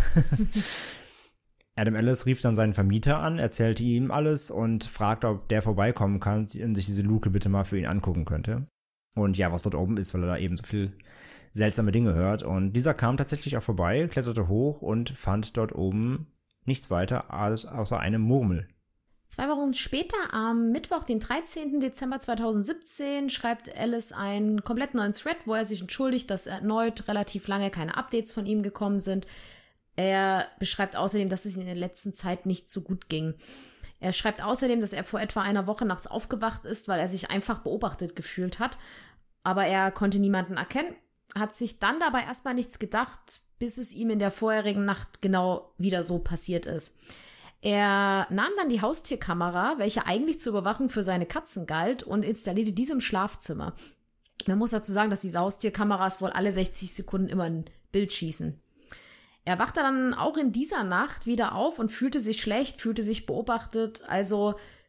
Adam Ellis rief dann seinen Vermieter an, erzählte ihm alles und fragte, ob der vorbeikommen kann und sich diese Luke bitte mal für ihn angucken könnte. Und ja, was dort oben ist, weil er da eben so viel seltsame Dinge hört. Und dieser kam tatsächlich auch vorbei, kletterte hoch und fand dort oben nichts weiter als außer eine Murmel. Zwei Wochen später, am Mittwoch, den dreizehnten Dezember zweitausendsiebzehn, schreibt Ellis einen komplett neuen Thread, wo er sich entschuldigt, dass erneut relativ lange keine Updates von ihm gekommen sind. Er beschreibt außerdem, dass es in der letzten Zeit nicht so gut ging. Er schreibt außerdem, dass er vor etwa einer Woche nachts aufgewacht ist, weil er sich einfach beobachtet gefühlt hat. Aber er konnte niemanden erkennen, hat sich dann dabei erstmal nichts gedacht, bis es ihm in der vorherigen Nacht genau wieder so passiert ist. Er nahm dann die Haustierkamera, welche eigentlich zur Überwachung für seine Katzen galt, und installierte diese im Schlafzimmer. Man muss dazu sagen, dass diese Haustierkameras wohl alle sechzig Sekunden immer ein Bild schießen. Er wachte dann auch in dieser Nacht wieder auf und fühlte sich schlecht, fühlte sich beobachtet. Also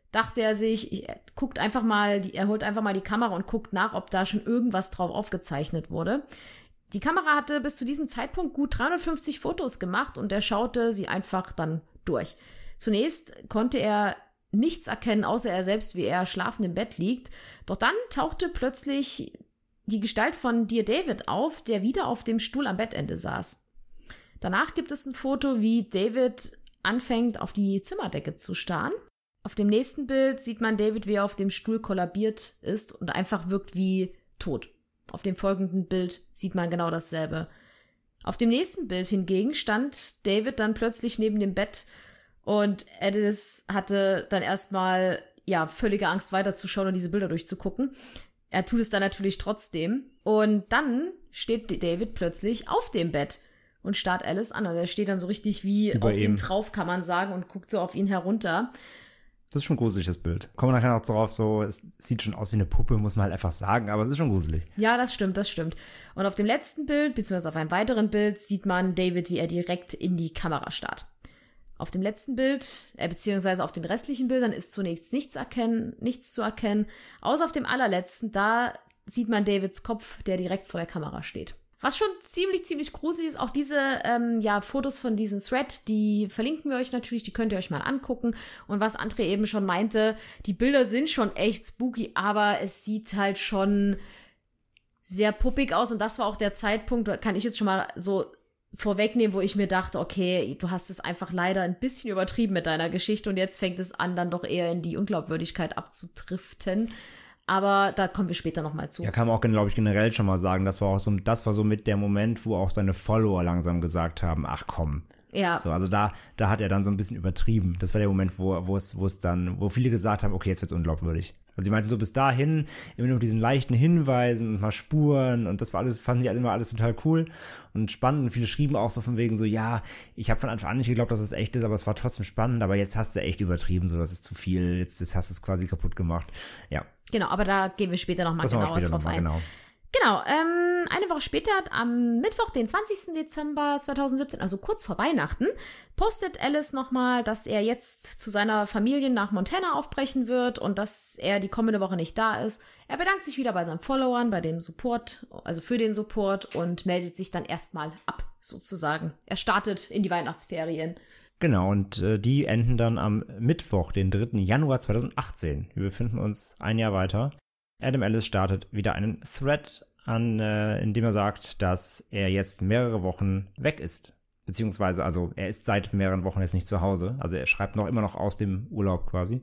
dachte er sich, er guckt einfach mal, er holt einfach mal die Kamera und guckt nach, ob da schon irgendwas drauf aufgezeichnet wurde. Die Kamera hatte bis zu diesem Zeitpunkt gut dreihundertfünfzig Fotos gemacht und er schaute sie einfach dann durch. Zunächst konnte er nichts erkennen, außer er selbst, wie er schlafend im Bett liegt. Doch dann tauchte plötzlich die Gestalt von Dear David auf, der wieder auf dem Stuhl am Bettende saß. Danach gibt es ein Foto, wie David anfängt, auf die Zimmerdecke zu starren. Auf dem nächsten Bild sieht man David, wie er auf dem Stuhl kollabiert ist und einfach wirkt wie tot. Auf dem folgenden Bild sieht man genau dasselbe. Auf dem nächsten Bild hingegen stand David dann plötzlich neben dem Bett und Alice hatte dann erstmal ja völlige Angst weiterzuschauen und diese Bilder durchzugucken. Er tut es dann natürlich trotzdem. Und dann steht David plötzlich auf dem Bett und starrt Alice an. Also er steht dann so richtig wie Über auf ihm. ihn drauf, kann man sagen, und guckt so auf ihn herunter. Das ist schon gruselig, das Bild. Kommen wir nachher noch drauf, so, es sieht schon aus wie eine Puppe, muss man halt einfach sagen, aber es ist schon gruselig. Ja, das stimmt, das stimmt. Und auf dem letzten Bild, beziehungsweise auf einem weiteren Bild, sieht man David, wie er direkt in die Kamera starrt. Auf dem letzten Bild, äh, beziehungsweise auf den restlichen Bildern ist zunächst nichts erkennen, nichts zu erkennen, außer auf dem allerletzten, da sieht man Davids Kopf, der direkt vor der Kamera steht. Was schon ziemlich, ziemlich gruselig ist, auch diese ähm, ja, Fotos von diesem Thread, die verlinken wir euch natürlich, die könnt ihr euch mal angucken. Und was André eben schon meinte, die Bilder sind schon echt spooky, aber es sieht halt schon sehr puppig aus. Und das war auch der Zeitpunkt, kann ich jetzt schon mal so vorwegnehmen, wo ich mir dachte, okay, du hast es einfach leider ein bisschen übertrieben mit deiner Geschichte und jetzt fängt es an, dann doch eher in die Unglaubwürdigkeit abzudriften. Aber da kommen wir später nochmal zu. Ja, kann man auch, glaube ich, generell schon mal sagen, das war auch so, das war so mit der Moment, wo auch seine Follower langsam gesagt haben, ach komm. Ja. So, also da, da hat er dann so ein bisschen übertrieben. Das war der Moment, wo, wo es, wo es dann, wo viele gesagt haben, okay, jetzt wird's unglaubwürdig. Also sie meinten so bis dahin immer nur diesen leichten Hinweisen und mal Spuren und das war alles, fanden die alle immer alles total cool und spannend und viele schrieben auch so von wegen so, ja, ich habe von Anfang an nicht geglaubt, dass es echt ist, aber es war trotzdem spannend, aber jetzt hast du echt übertrieben, so, das ist zu viel, jetzt, jetzt hast du es quasi kaputt gemacht. Ja. Genau, aber da gehen wir später nochmal genauer drauf ein. Genau. Genau, ähm, eine Woche später, am Mittwoch, den zwanzigsten Dezember zweitausendsiebzehn, also kurz vor Weihnachten, postet Alice nochmal, dass er jetzt zu seiner Familie nach Montana aufbrechen wird und dass er die kommende Woche nicht da ist. Er bedankt sich wieder bei seinen Followern, bei dem Support, also für den Support und meldet sich dann erstmal ab, sozusagen. Er startet in die Weihnachtsferien. Genau, und äh, die enden dann am Mittwoch, den dritten Januar zweitausendachtzehn. Wir befinden uns ein Jahr weiter. Adam Ellis startet wieder einen Thread an, äh, in dem er sagt, dass er jetzt mehrere Wochen weg ist. Beziehungsweise, also er ist seit mehreren Wochen jetzt nicht zu Hause. Also er schreibt noch immer noch aus dem Urlaub quasi.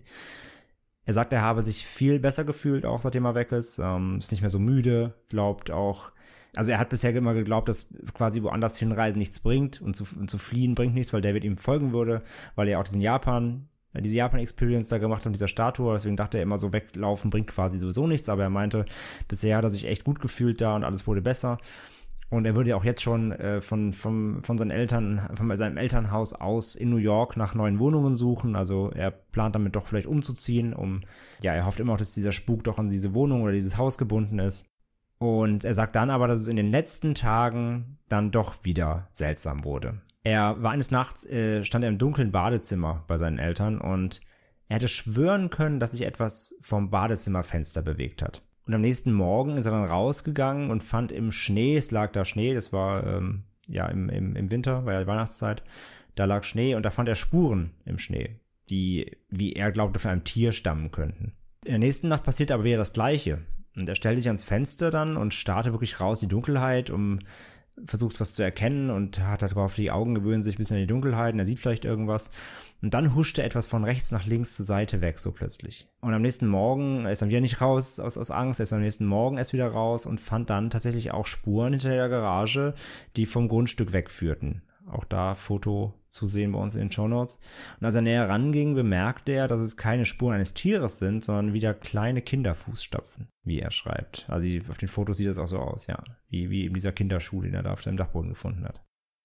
Er sagt, er habe sich viel besser gefühlt, auch seitdem er weg ist. Ähm, ist nicht mehr so müde, glaubt auch. Also er hat bisher immer geglaubt, dass quasi woanders hinreisen nichts bringt und zu, und zu fliehen bringt nichts, weil David ihm folgen würde, weil er auch diesen Japan, diese Japan-Experience da gemacht hat mit dieser Statue. Deswegen dachte er immer, so weglaufen bringt quasi sowieso nichts. Aber er meinte, bisher hat er sich echt gut gefühlt da und alles wurde besser. Und er würde ja auch jetzt schon äh, von, von, von seinen Eltern, von seinem Elternhaus aus in New York nach neuen Wohnungen suchen. Also er plant damit doch vielleicht umzuziehen, um, ja, er hofft immer noch, dass dieser Spuk doch an diese Wohnung oder dieses Haus gebunden ist. Und er sagt dann aber, dass es in den letzten Tagen dann doch wieder seltsam wurde. Er war eines Nachts, äh, stand er im dunklen Badezimmer bei seinen Eltern und er hätte schwören können, dass sich etwas vom Badezimmerfenster bewegt hat. Und am nächsten Morgen ist er dann rausgegangen und fand im Schnee, es lag da Schnee, das war ähm, ja im, im, im Winter, war ja Weihnachtszeit, da lag Schnee und da fand er Spuren im Schnee, die, wie er glaubte, von einem Tier stammen könnten. In der nächsten Nacht passierte aber wieder das Gleiche. Und er stellte sich ans Fenster dann und starrte wirklich raus in die Dunkelheit, um versucht was zu erkennen und hat halt gehofft, die Augen gewöhnen sich ein bisschen an die Dunkelheit und er sieht vielleicht irgendwas. Und dann huschte etwas von rechts nach links zur Seite weg, so plötzlich. Und am nächsten Morgen, er ist dann wieder nicht raus aus, aus Angst, er ist am nächsten Morgen erst wieder raus und fand dann tatsächlich auch Spuren hinter der Garage, die vom Grundstück wegführten. Auch da Foto zu sehen bei uns in den Shownotes. Und als er näher ranging, bemerkte er, dass es keine Spuren eines Tieres sind, sondern wieder kleine Kinderfußstapfen, wie er schreibt. Also auf den Fotos sieht das auch so aus, ja. Wie, wie in dieser Kinderschuh, den er da auf seinem Dachboden gefunden hat.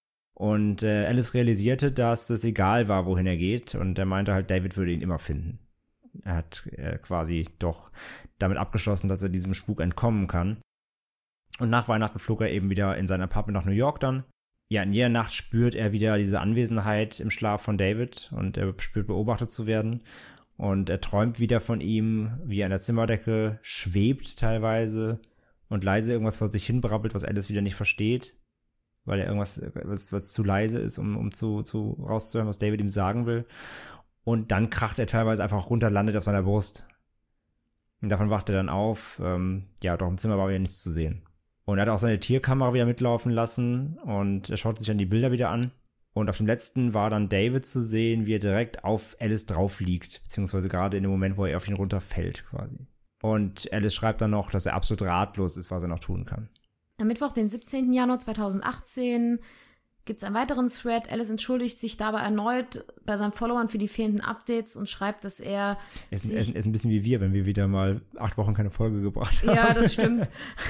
Und äh, Alice realisierte, dass es egal war, wohin er geht. Und er meinte halt, David würde ihn immer finden. Er hat äh, quasi doch damit abgeschlossen, dass er diesem Spuk entkommen kann. Und nach Weihnachten flog er eben wieder in sein Apartment nach New York dann. Ja, in jeder Nacht spürt er wieder diese Anwesenheit im Schlaf von David und er spürt, beobachtet zu werden. Und er träumt wieder von ihm, wie er an der Zimmerdecke schwebt teilweise und leise irgendwas vor sich hin brabbelt, was Alice wieder nicht versteht, weil er irgendwas, was, was zu leise ist, um, um zu, zu rauszuhören, was David ihm sagen will. Und dann kracht er teilweise einfach runter, landet auf seiner Brust. Und davon wacht er dann auf. Ähm, ja, doch im Zimmer war wieder nichts zu sehen. Und er hat auch seine Tierkamera wieder mitlaufen lassen und er schaut sich dann die Bilder wieder an. Und auf dem letzten war dann David zu sehen, wie er direkt auf Alice drauf liegt, beziehungsweise gerade in dem Moment, wo er auf ihn runterfällt quasi. Und Alice schreibt dann noch, dass er absolut ratlos ist, was er noch tun kann. Am Mittwoch, den siebzehnten Januar zweitausendachtzehn, gibt es einen weiteren Thread. Alice entschuldigt sich dabei erneut bei seinen Followern für die fehlenden Updates und schreibt, dass er Es sich... ist, ist ein bisschen wie wir, wenn wir wieder mal acht Wochen keine Folge gebracht haben. Ja, das stimmt.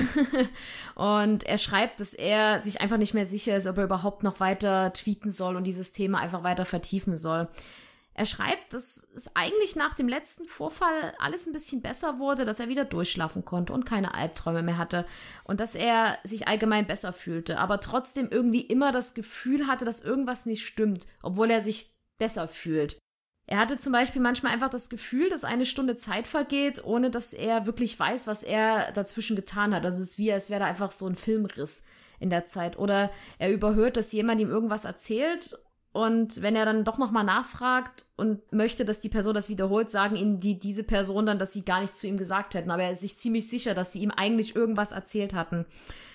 Und er schreibt, dass er sich einfach nicht mehr sicher ist, ob er überhaupt noch weiter tweeten soll und dieses Thema einfach weiter vertiefen soll. Er schreibt, dass es eigentlich nach dem letzten Vorfall alles ein bisschen besser wurde, dass er wieder durchschlafen konnte und keine Albträume mehr hatte und dass er sich allgemein besser fühlte, aber trotzdem irgendwie immer das Gefühl hatte, dass irgendwas nicht stimmt, obwohl er sich besser fühlt. Er hatte zum Beispiel manchmal einfach das Gefühl, dass eine Stunde Zeit vergeht, ohne dass er wirklich weiß, was er dazwischen getan hat. Also es ist wie, als wäre da einfach so ein Filmriss in der Zeit. Oder er überhört, dass jemand ihm irgendwas erzählt. Und wenn er dann doch nochmal nachfragt und möchte, dass die Person das wiederholt, sagen ihm die, diese Person dann, dass sie gar nichts zu ihm gesagt hätten. Aber er ist sich ziemlich sicher, dass sie ihm eigentlich irgendwas erzählt hatten.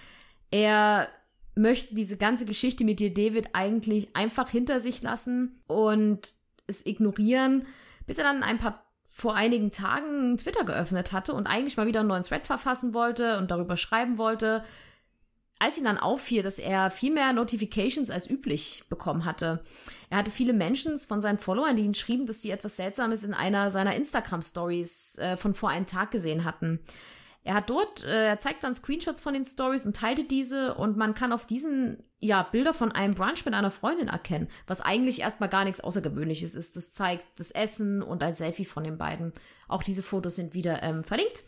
Er möchte diese ganze Geschichte mit dir, David, eigentlich einfach hinter sich lassen und es ignorieren, bis er dann ein paar vor einigen Tagen Twitter geöffnet hatte und eigentlich mal wieder einen neuen Thread verfassen wollte und darüber schreiben wollte, als ihm dann auffiel, dass er viel mehr Notifications als üblich bekommen hatte. Er hatte viele Mentions von seinen Followern, die ihn schrieben, dass sie etwas Seltsames in einer seiner Instagram-Stories äh, von vor einem Tag gesehen hatten. Er hat dort, äh, er zeigt dann Screenshots von den Stories und teilte diese und man kann auf diesen, ja, Bilder von einem Brunch mit einer Freundin erkennen, was eigentlich erstmal gar nichts Außergewöhnliches ist. Das zeigt das Essen und ein Selfie von den beiden. Auch diese Fotos sind wieder ähm, verlinkt.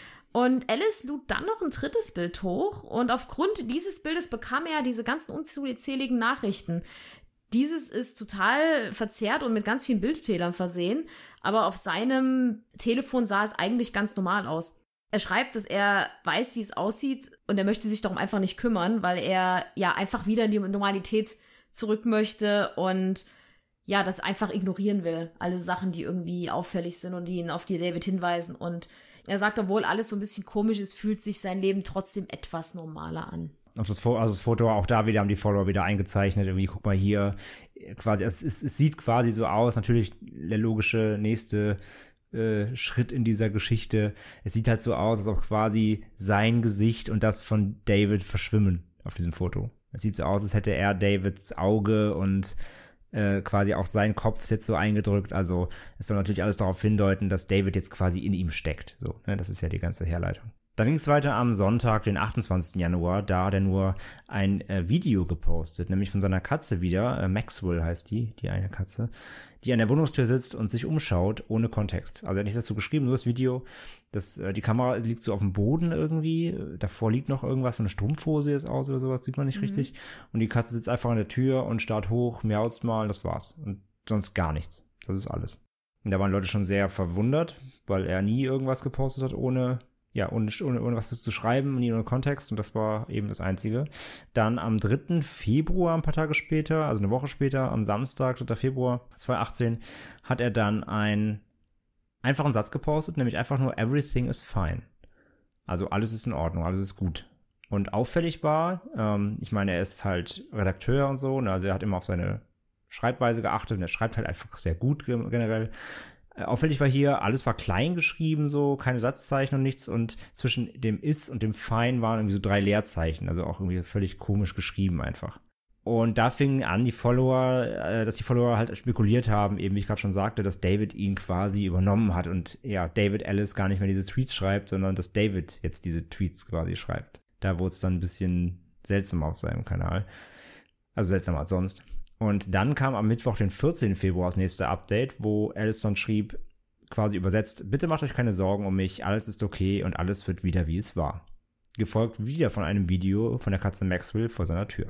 Und Alice lud dann noch ein drittes Bild hoch und aufgrund dieses Bildes bekam er diese ganzen unzähligen Nachrichten. Dieses ist total verzerrt und mit ganz vielen Bildfehlern versehen, aber auf seinem Telefon sah es eigentlich ganz normal aus. Er schreibt, dass er weiß, wie es aussieht und er möchte sich darum einfach nicht kümmern, weil er ja einfach wieder in die Normalität zurück möchte und ja, das einfach ignorieren will. Alle Sachen, die irgendwie auffällig sind und die ihn auf die David hinweisen. Und er sagt, obwohl alles so ein bisschen komisch ist, fühlt sich sein Leben trotzdem etwas normaler an. Auf das, Foto, also das Foto, auch da wieder haben die Follower wieder eingezeichnet. Irgendwie, guck mal hier, quasi, es, es, es sieht quasi so aus. Natürlich der logische nächste äh, Schritt in dieser Geschichte. Es sieht halt so aus, als ob quasi sein Gesicht und das von David verschwimmen auf diesem Foto. Es sieht so aus, als hätte er Davids Auge und äh, quasi auch sein Kopf ist jetzt so eingedrückt. Also es soll natürlich alles darauf hindeuten, dass David jetzt quasi in ihm steckt. So, ne? Das ist ja die ganze Herleitung. Dann ging es weiter am Sonntag, den achtundzwanzigsten Januar. Da hat er nur ein äh, Video gepostet, nämlich von seiner Katze wieder. Äh, Maxwell heißt die, die eine Katze, die an der Wohnungstür sitzt und sich umschaut, ohne Kontext. Also er hat nichts dazu geschrieben, nur das Video. Das, äh, die Kamera liegt so auf dem Boden irgendwie. Davor liegt noch irgendwas, eine Strumpfhose jetzt aus oder sowas, sieht man nicht mhm. richtig. Und die Katze sitzt einfach an der Tür und starrt hoch, miaut mal, das war's. Und sonst gar nichts. Das ist alles. Und da waren Leute schon sehr verwundert, weil er nie irgendwas gepostet hat, ohne... Ja, ohne, ohne, ohne was zu schreiben, nie ohne Kontext, und das war eben das Einzige. Dann am dritten Februar, ein paar Tage später, also eine Woche später, am Samstag, dritter Februar zweitausendachtzehn, hat er dann einen einfachen Satz gepostet, nämlich einfach nur "Everything is fine". Also alles ist in Ordnung, alles ist gut. Und auffällig war, ähm, ich meine, er ist halt Redakteur und so, also er hat immer auf seine Schreibweise geachtet und er schreibt halt einfach sehr gut generell. Auffällig war hier, alles war klein geschrieben, so, keine Satzzeichen und nichts, und zwischen dem Is und dem Fine waren irgendwie so drei Leerzeichen, also auch irgendwie völlig komisch geschrieben einfach. Und da fingen an die Follower, äh, dass die Follower halt spekuliert haben, eben wie ich gerade schon sagte, dass David ihn quasi übernommen hat und ja, David Alice gar nicht mehr diese Tweets schreibt, sondern dass David jetzt diese Tweets quasi schreibt. Da wurde es dann ein bisschen seltsam auf seinem Kanal. Also seltsamer als sonst. Und dann kam am Mittwoch, den vierzehnten Februar, das nächste Update, wo Alice dann schrieb, quasi übersetzt: "Bitte macht euch keine Sorgen um mich, alles ist okay und alles wird wieder wie es war." Gefolgt wieder von einem Video von der Katze Maxwell vor seiner Tür.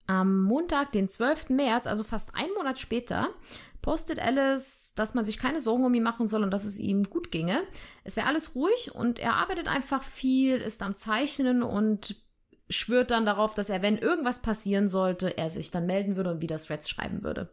Am Montag, den zwölften März, also fast einen Monat später, postet Ellis, dass man sich keine Sorgen um ihn machen soll und dass es ihm gut ginge. Es wäre alles ruhig und er arbeitet einfach viel, ist am Zeichnen und schwört dann darauf, dass er, wenn irgendwas passieren sollte, er sich dann melden würde und wieder Threads schreiben würde.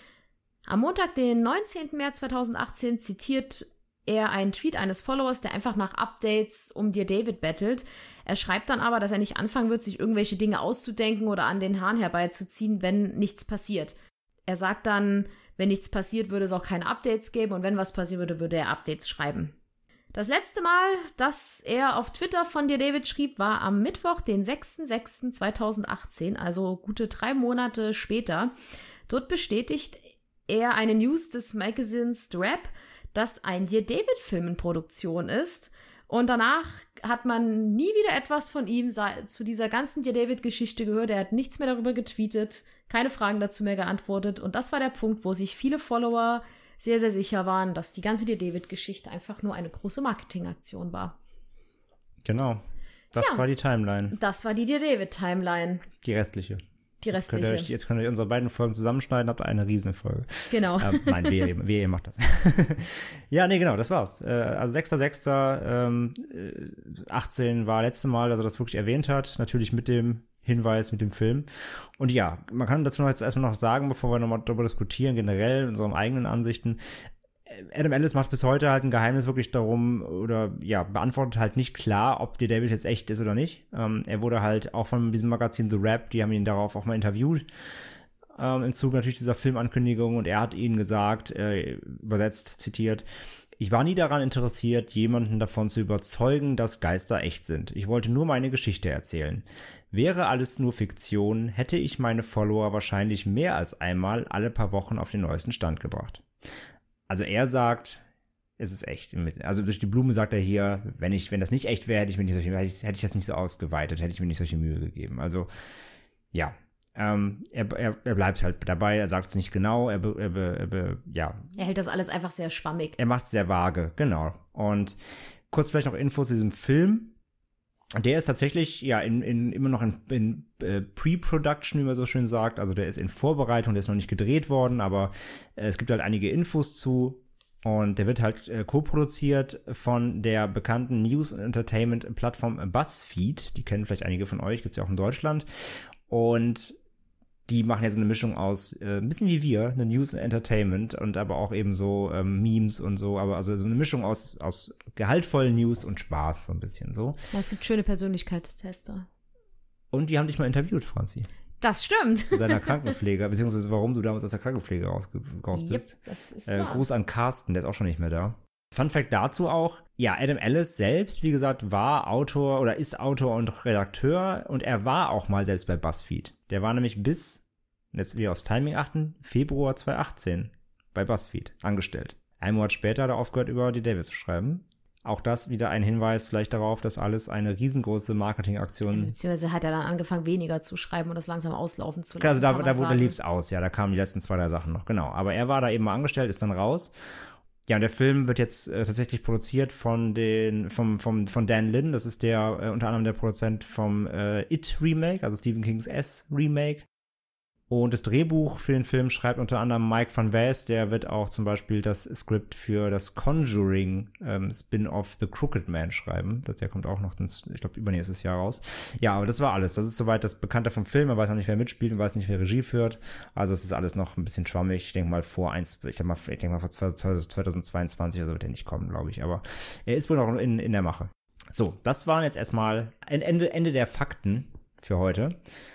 Am Montag, den neunzehnten März zweitausendachtzehn, zitiert er einen Tweet eines Followers, der einfach nach Updates um Dear David bettelt. Er schreibt dann aber, dass er nicht anfangen wird, sich irgendwelche Dinge auszudenken oder an den Haaren herbeizuziehen, wenn nichts passiert. Er sagt dann, wenn nichts passiert, würde es auch keine Updates geben und wenn was passieren würde, würde er Updates schreiben. Das letzte Mal, dass er auf Twitter von Dear David schrieb, war am Mittwoch, den sechsten sechsten zweitausendachtzehn, also gute drei Monate später. Dort bestätigt er eine News des Magazins The Rap, dass ein Dear David-Film in Produktion ist. Und danach hat man nie wieder etwas von ihm zu dieser ganzen Dear David-Geschichte gehört. Er hat nichts mehr darüber getweetet, keine Fragen dazu mehr geantwortet. Und das war der Punkt, wo sich viele Follower sehr, sehr sicher waren, dass die ganze Dear David-Geschichte einfach nur eine große Marketingaktion war. Genau. Das ja, war die Timeline. Das war die Dear David-Timeline. Die restliche. Die restliche. Jetzt könnt, ihr euch, jetzt könnt ihr euch unsere beiden Folgen zusammenschneiden, habt ihr eine Riesenfolge. Genau. Ähm, nein, wehe, wehe, ihr macht das. Ja, nee, genau, das war's. Äh, also sechster sechster achtzehn war letzte Mal, dass er das wirklich erwähnt hat. Natürlich mit dem Hinweis, mit dem Film. Und ja, man kann dazu noch jetzt erstmal noch sagen, bevor wir nochmal darüber diskutieren, generell in unseren eigenen Ansichten. Adam Ellis macht bis heute halt ein Geheimnis wirklich darum, oder ja, beantwortet halt nicht klar, ob Dear David jetzt echt ist oder nicht. Ähm, er wurde halt auch von diesem Magazin The Rap, die haben ihn darauf auch mal interviewt, ähm, im Zuge natürlich dieser Filmankündigung, und er hat ihnen gesagt, äh, übersetzt, zitiert, ich war nie daran interessiert, jemanden davon zu überzeugen, dass Geister echt sind. Ich wollte nur meine Geschichte erzählen. Wäre alles nur Fiktion, hätte ich meine Follower wahrscheinlich mehr als einmal alle paar Wochen auf den neuesten Stand gebracht. Also er sagt, es ist echt. Also durch die Blume sagt er hier, wenn ich, wenn das nicht echt wäre, hätte ich mir nicht solche, hätte ich, hätte ich das nicht so ausgeweitet, hätte ich mir nicht solche Mühe gegeben. Also, ja. Ähm, er, er, er bleibt halt dabei, er sagt es nicht genau, er, er, er, er, ja. Er hält das alles einfach sehr schwammig. Er macht es sehr vage, genau. Und kurz vielleicht noch Infos zu diesem Film. Der ist tatsächlich, ja, in, in, immer noch in, in äh, Pre-Production, wie man so schön sagt. Also der ist in Vorbereitung, der ist noch nicht gedreht worden, aber äh, es gibt halt einige Infos zu. Und der wird halt äh, co-produziert von der bekannten News- und Entertainment-Plattform BuzzFeed. Die kennen vielleicht einige von euch, gibt's ja auch in Deutschland. Und die machen ja so eine Mischung aus, äh, ein bisschen wie wir, eine News und Entertainment und aber auch eben so ähm, Memes und so, aber also so eine Mischung aus aus gehaltvollen News und Spaß, so ein bisschen so. Ja, es gibt schöne Persönlichkeitstester. Und die haben dich mal interviewt, Franzi. Das stimmt. Zu deiner Krankenpflege, beziehungsweise warum du damals aus der Krankenpflege raus, raus bist. Yep, das ist äh, wahr. Gruß an Carsten, der ist auch schon nicht mehr da. Fun Fact dazu auch, ja, Adam Ellis selbst, wie gesagt, war Autor oder ist Autor und Redakteur und er war auch mal selbst bei BuzzFeed. Der war nämlich bis, jetzt wieder aufs Timing achten, Februar zweitausendachtzehn bei BuzzFeed angestellt. Ein Monat später hat er aufgehört, über Dear David zu schreiben. Auch das wieder ein Hinweis vielleicht darauf, dass alles eine riesengroße Marketingaktion... Also beziehungsweise hat er dann angefangen, weniger zu schreiben und das langsam auslaufen zu lassen. Also da, da, da lief's aus, ja, da kamen die letzten zwei, drei Sachen noch, genau. Aber er war da eben mal angestellt, ist dann raus. Ja, und der Film wird jetzt äh, tatsächlich produziert von den vom vom von Dan Lin, das ist der äh, unter anderem der Produzent vom äh, It Remake, also Stephen Kings S Remake. Und das Drehbuch für den Film schreibt unter anderem Mike Van West, der wird auch zum Beispiel das Skript für das Conjuring ähm, Spin-off The Crooked Man schreiben. Das, der kommt auch noch, ins, ich glaube, übernächstes Jahr raus. Ja, aber das war alles. Das ist soweit das Bekannte vom Film. Man weiß noch nicht, wer mitspielt, man weiß nicht, wer Regie führt. Also es ist alles noch ein bisschen schwammig. Ich denke mal vor eins, ich denke mal, ich denke mal vor zweitausendzweiundzwanzig oder so wird der nicht kommen, glaube ich. Aber er ist wohl noch in, in der Mache. So, das waren jetzt erstmal ein Ende, Ende der Fakten für heute.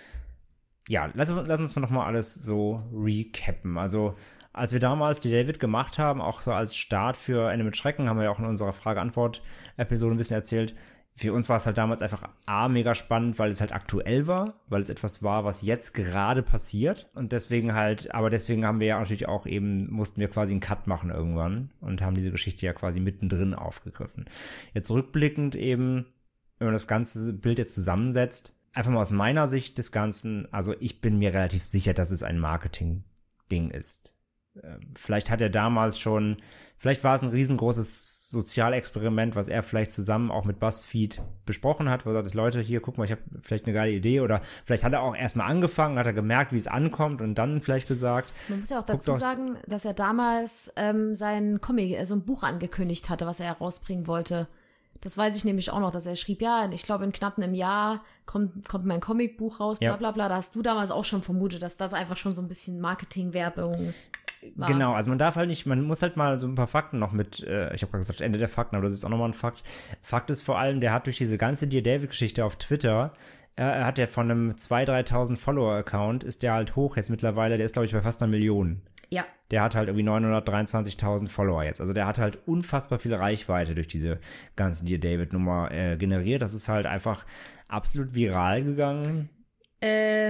Ja, lass, lass uns mal nochmal alles so recappen. Also, als wir damals die David gemacht haben, auch so als Start für Ende mit Schrecken, haben wir ja auch in unserer Frage-Antwort-Episode ein bisschen erzählt. Für uns war es halt damals einfach A, mega spannend, weil es halt aktuell war, weil es etwas war, was jetzt gerade passiert. Und deswegen halt, aber deswegen haben wir ja natürlich auch eben, mussten wir quasi einen Cut machen irgendwann und haben diese Geschichte ja quasi mittendrin aufgegriffen. Jetzt rückblickend eben, wenn man das ganze Bild jetzt zusammensetzt, einfach mal aus meiner Sicht des Ganzen, also ich bin mir relativ sicher, dass es ein Marketing-Ding ist. Vielleicht hat er damals schon, vielleicht war es ein riesengroßes Sozialexperiment, was er vielleicht zusammen auch mit BuzzFeed besprochen hat, wo er sagt, Leute, hier, guck mal, ich habe vielleicht eine geile Idee, oder vielleicht hat er auch erstmal angefangen, hat er gemerkt, wie es ankommt und dann vielleicht gesagt. Man muss ja auch dazu sagen, dass er damals ähm, sein Comic, äh, so ein Buch angekündigt hatte, was er herausbringen wollte. Das weiß ich nämlich auch noch, dass er schrieb, ja, ich glaube, in knapp einem Jahr kommt, kommt mein Comicbuch raus, bla bla bla. Da hast du damals auch schon vermutet, dass das einfach schon so ein bisschen Marketing-Werbung war. Genau, also man darf halt nicht, man muss halt mal so ein paar Fakten noch mit, äh, ich habe gerade gesagt, Ende der Fakten, aber das ist auch nochmal ein Fakt. Fakt ist vor allem, der hat durch diese ganze Dear David-Geschichte auf Twitter, äh, er hat ja von einem zweitausend, dreitausend Follower-Account, ist der halt hoch jetzt mittlerweile, der ist glaube ich bei fast einer Million. Ja. Der hat halt irgendwie neunhundertdreiundzwanzigtausend Follower jetzt. Also der hat halt unfassbar viel Reichweite durch diese ganzen Dear David-Nummer äh, generiert. Das ist halt einfach absolut viral gegangen. Äh,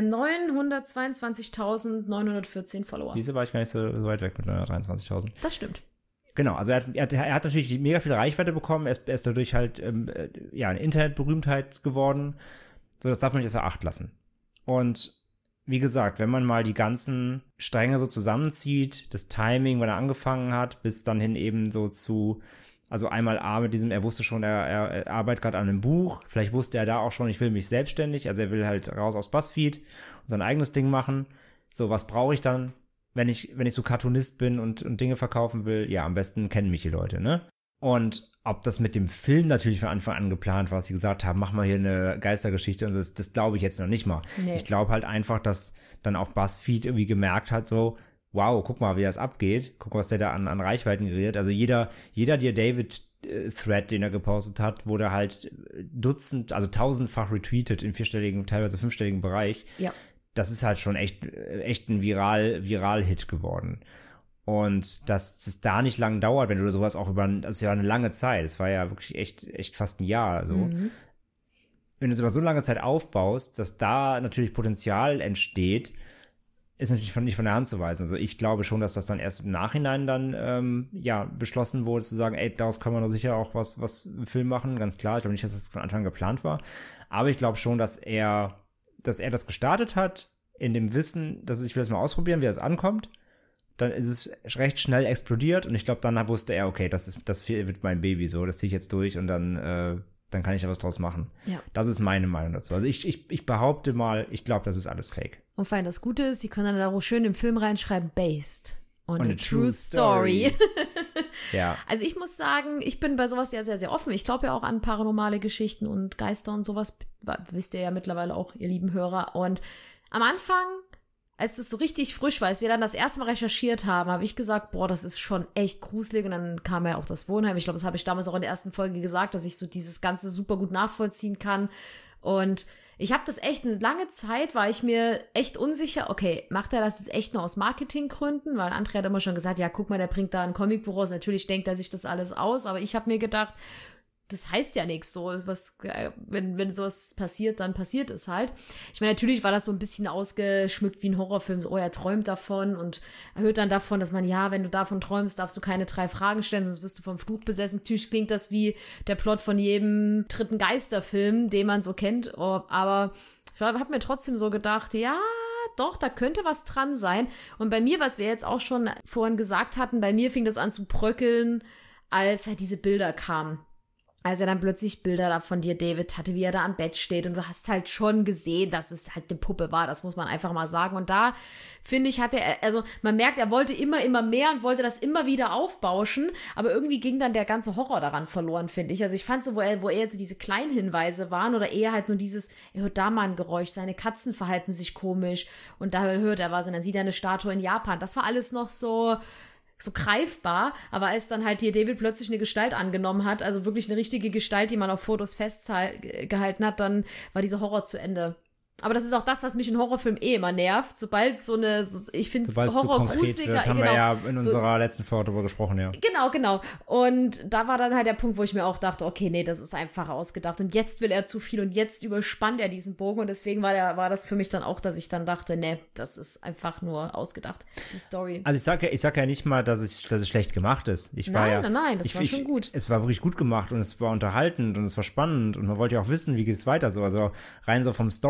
neunhundertzweiundzwanzigtausendneunhundertvierzehn Follower. Diese war ich gar nicht so, so weit weg mit neunhundertdreiundzwanzigtausend. Das stimmt. Genau, also er hat, er hat, er hat natürlich mega viel Reichweite bekommen. Er ist, er ist dadurch halt ähm, ja, eine Internetberühmtheit geworden. So, das darf man nicht außer Acht lassen. Und wie gesagt, wenn man mal die ganzen Stränge so zusammenzieht, das Timing, wann er angefangen hat, bis dann hin eben so zu, also einmal A mit diesem, er wusste schon, er, er arbeitet gerade an einem Buch, vielleicht wusste er da auch schon, ich will mich selbstständig, also er will halt raus aus BuzzFeed und sein eigenes Ding machen. So, was brauche ich dann, wenn ich, wenn ich so Cartoonist bin und, und Dinge verkaufen will? Ja, am besten kennen mich die Leute, ne? Und ob das mit dem Film natürlich von Anfang an geplant war, was sie gesagt haben, mach mal hier eine Geistergeschichte und so, das, das glaube ich jetzt noch nicht mal. Nee. Ich glaube halt einfach, dass dann auch BuzzFeed irgendwie gemerkt hat, so, wow, guck mal, wie das abgeht, guck mal, was der da an, an Reichweiten gerät. Also jeder, jeder Dear David-Thread, den er gepostet hat, wurde halt dutzend, also tausendfach retweetet im vierstelligen, teilweise fünfstelligen Bereich. Ja. Das ist halt schon echt, echt ein Viral, Viral-Hit geworden. Und dass es da nicht lang dauert, wenn du sowas auch über, das ist ja eine lange Zeit, es war ja wirklich echt, echt fast ein Jahr, also. Mhm. Wenn du es über so lange Zeit aufbaust, dass da natürlich Potenzial entsteht, ist natürlich von, nicht von der Hand zu weisen. Also ich glaube schon, dass das dann erst im Nachhinein dann, ähm, ja, beschlossen wurde, zu sagen, ey, daraus können wir doch sicher auch was, was im Film machen, ganz klar. Ich glaube nicht, dass das von Anfang an geplant war. Aber ich glaube schon, dass er, dass er das gestartet hat, in dem Wissen, dass ich will das mal ausprobieren, wie das ankommt. Dann ist es recht schnell explodiert und ich glaube, dann wusste er, okay, das ist, das wird mein Baby so, das ziehe ich jetzt durch und dann, äh, dann kann ich da was draus machen. Ja. Das ist meine Meinung dazu. Also ich, ich, ich behaupte mal, ich glaube, das ist alles fake. Und vor allem das Gute ist, sie können dann da auch schön im Film reinschreiben, based on, on a, a true, true story. story. Ja. Also ich muss sagen, ich bin bei sowas ja sehr, sehr offen. Ich glaube ja auch an paranormale Geschichten und Geister und sowas. Wisst ihr ja mittlerweile auch, ihr lieben Hörer. Und am Anfang, als es so richtig frisch war, als wir dann das erste Mal recherchiert haben, habe ich gesagt, boah, das ist schon echt gruselig. Und dann kam ja auch das Wohnheim. Ich glaube, das habe ich damals auch in der ersten Folge gesagt, dass ich so dieses Ganze super gut nachvollziehen kann. Und ich habe das echt eine lange Zeit, war ich mir echt unsicher, okay, macht er das jetzt echt nur aus Marketinggründen? Weil André hat immer schon gesagt, ja, guck mal, der bringt da ein Comicbuch raus. Natürlich denkt er sich das alles aus. Aber ich habe mir gedacht, das heißt ja nichts so, was, wenn, wenn sowas passiert, dann passiert es halt. Ich meine, natürlich war das so ein bisschen ausgeschmückt wie ein Horrorfilm, so, oh, er träumt davon und er hört dann davon, dass man, ja, wenn du davon träumst, darfst du keine drei Fragen stellen, sonst wirst du vom Fluch besessen. Natürlich klingt das wie der Plot von jedem dritten Geisterfilm, den man so kennt, oh, aber ich habe mir trotzdem so gedacht, ja, doch, da könnte was dran sein. Und bei mir, was wir jetzt auch schon vorhin gesagt hatten, bei mir fing das an zu bröckeln, als halt diese Bilder kamen. Als er dann plötzlich Bilder da von dir, David, hatte, wie er da am Bett steht und du hast halt schon gesehen, dass es halt eine Puppe war, das muss man einfach mal sagen. Und da, finde ich, hatte er, also man merkt, er wollte immer, immer mehr und wollte das immer wieder aufbauschen, aber irgendwie ging dann der ganze Horror daran verloren, finde ich. Also ich fand so, wo er, wo eher so diese kleinen Hinweise waren oder eher halt nur dieses, er hört da mal ein Geräusch, seine Katzen verhalten sich komisch und da hört er was und dann sieht er eine Statue in Japan. Das war alles noch so... so greifbar, aber als dann halt hier David plötzlich eine Gestalt angenommen hat, also wirklich eine richtige Gestalt, die man auf Fotos festgehalten hat, dann war dieser Horror zu Ende. Aber das ist auch das, was mich in Horrorfilmen eh immer nervt. Sobald so eine, so, ich finde Horror so gruseliger. Wird, haben genau, wir ja in so, unserer letzten Folge darüber gesprochen, ja. Genau, genau. Und da war dann halt der Punkt, wo ich mir auch dachte, okay, nee, das ist einfach ausgedacht. Und jetzt will er zu viel und jetzt überspannt er diesen Bogen. Und deswegen war, der, war das für mich dann auch, dass ich dann dachte, nee, das ist einfach nur ausgedacht, die Story. Also ich sag ja, ich sag ja nicht mal, dass es, dass es schlecht gemacht ist. Ich war nein, ja, nein, nein, das ich, war ich, schon gut. Es war wirklich gut gemacht und es war unterhaltend und es war spannend und man wollte ja auch wissen, wie geht es weiter so. Also rein so vom Storytelling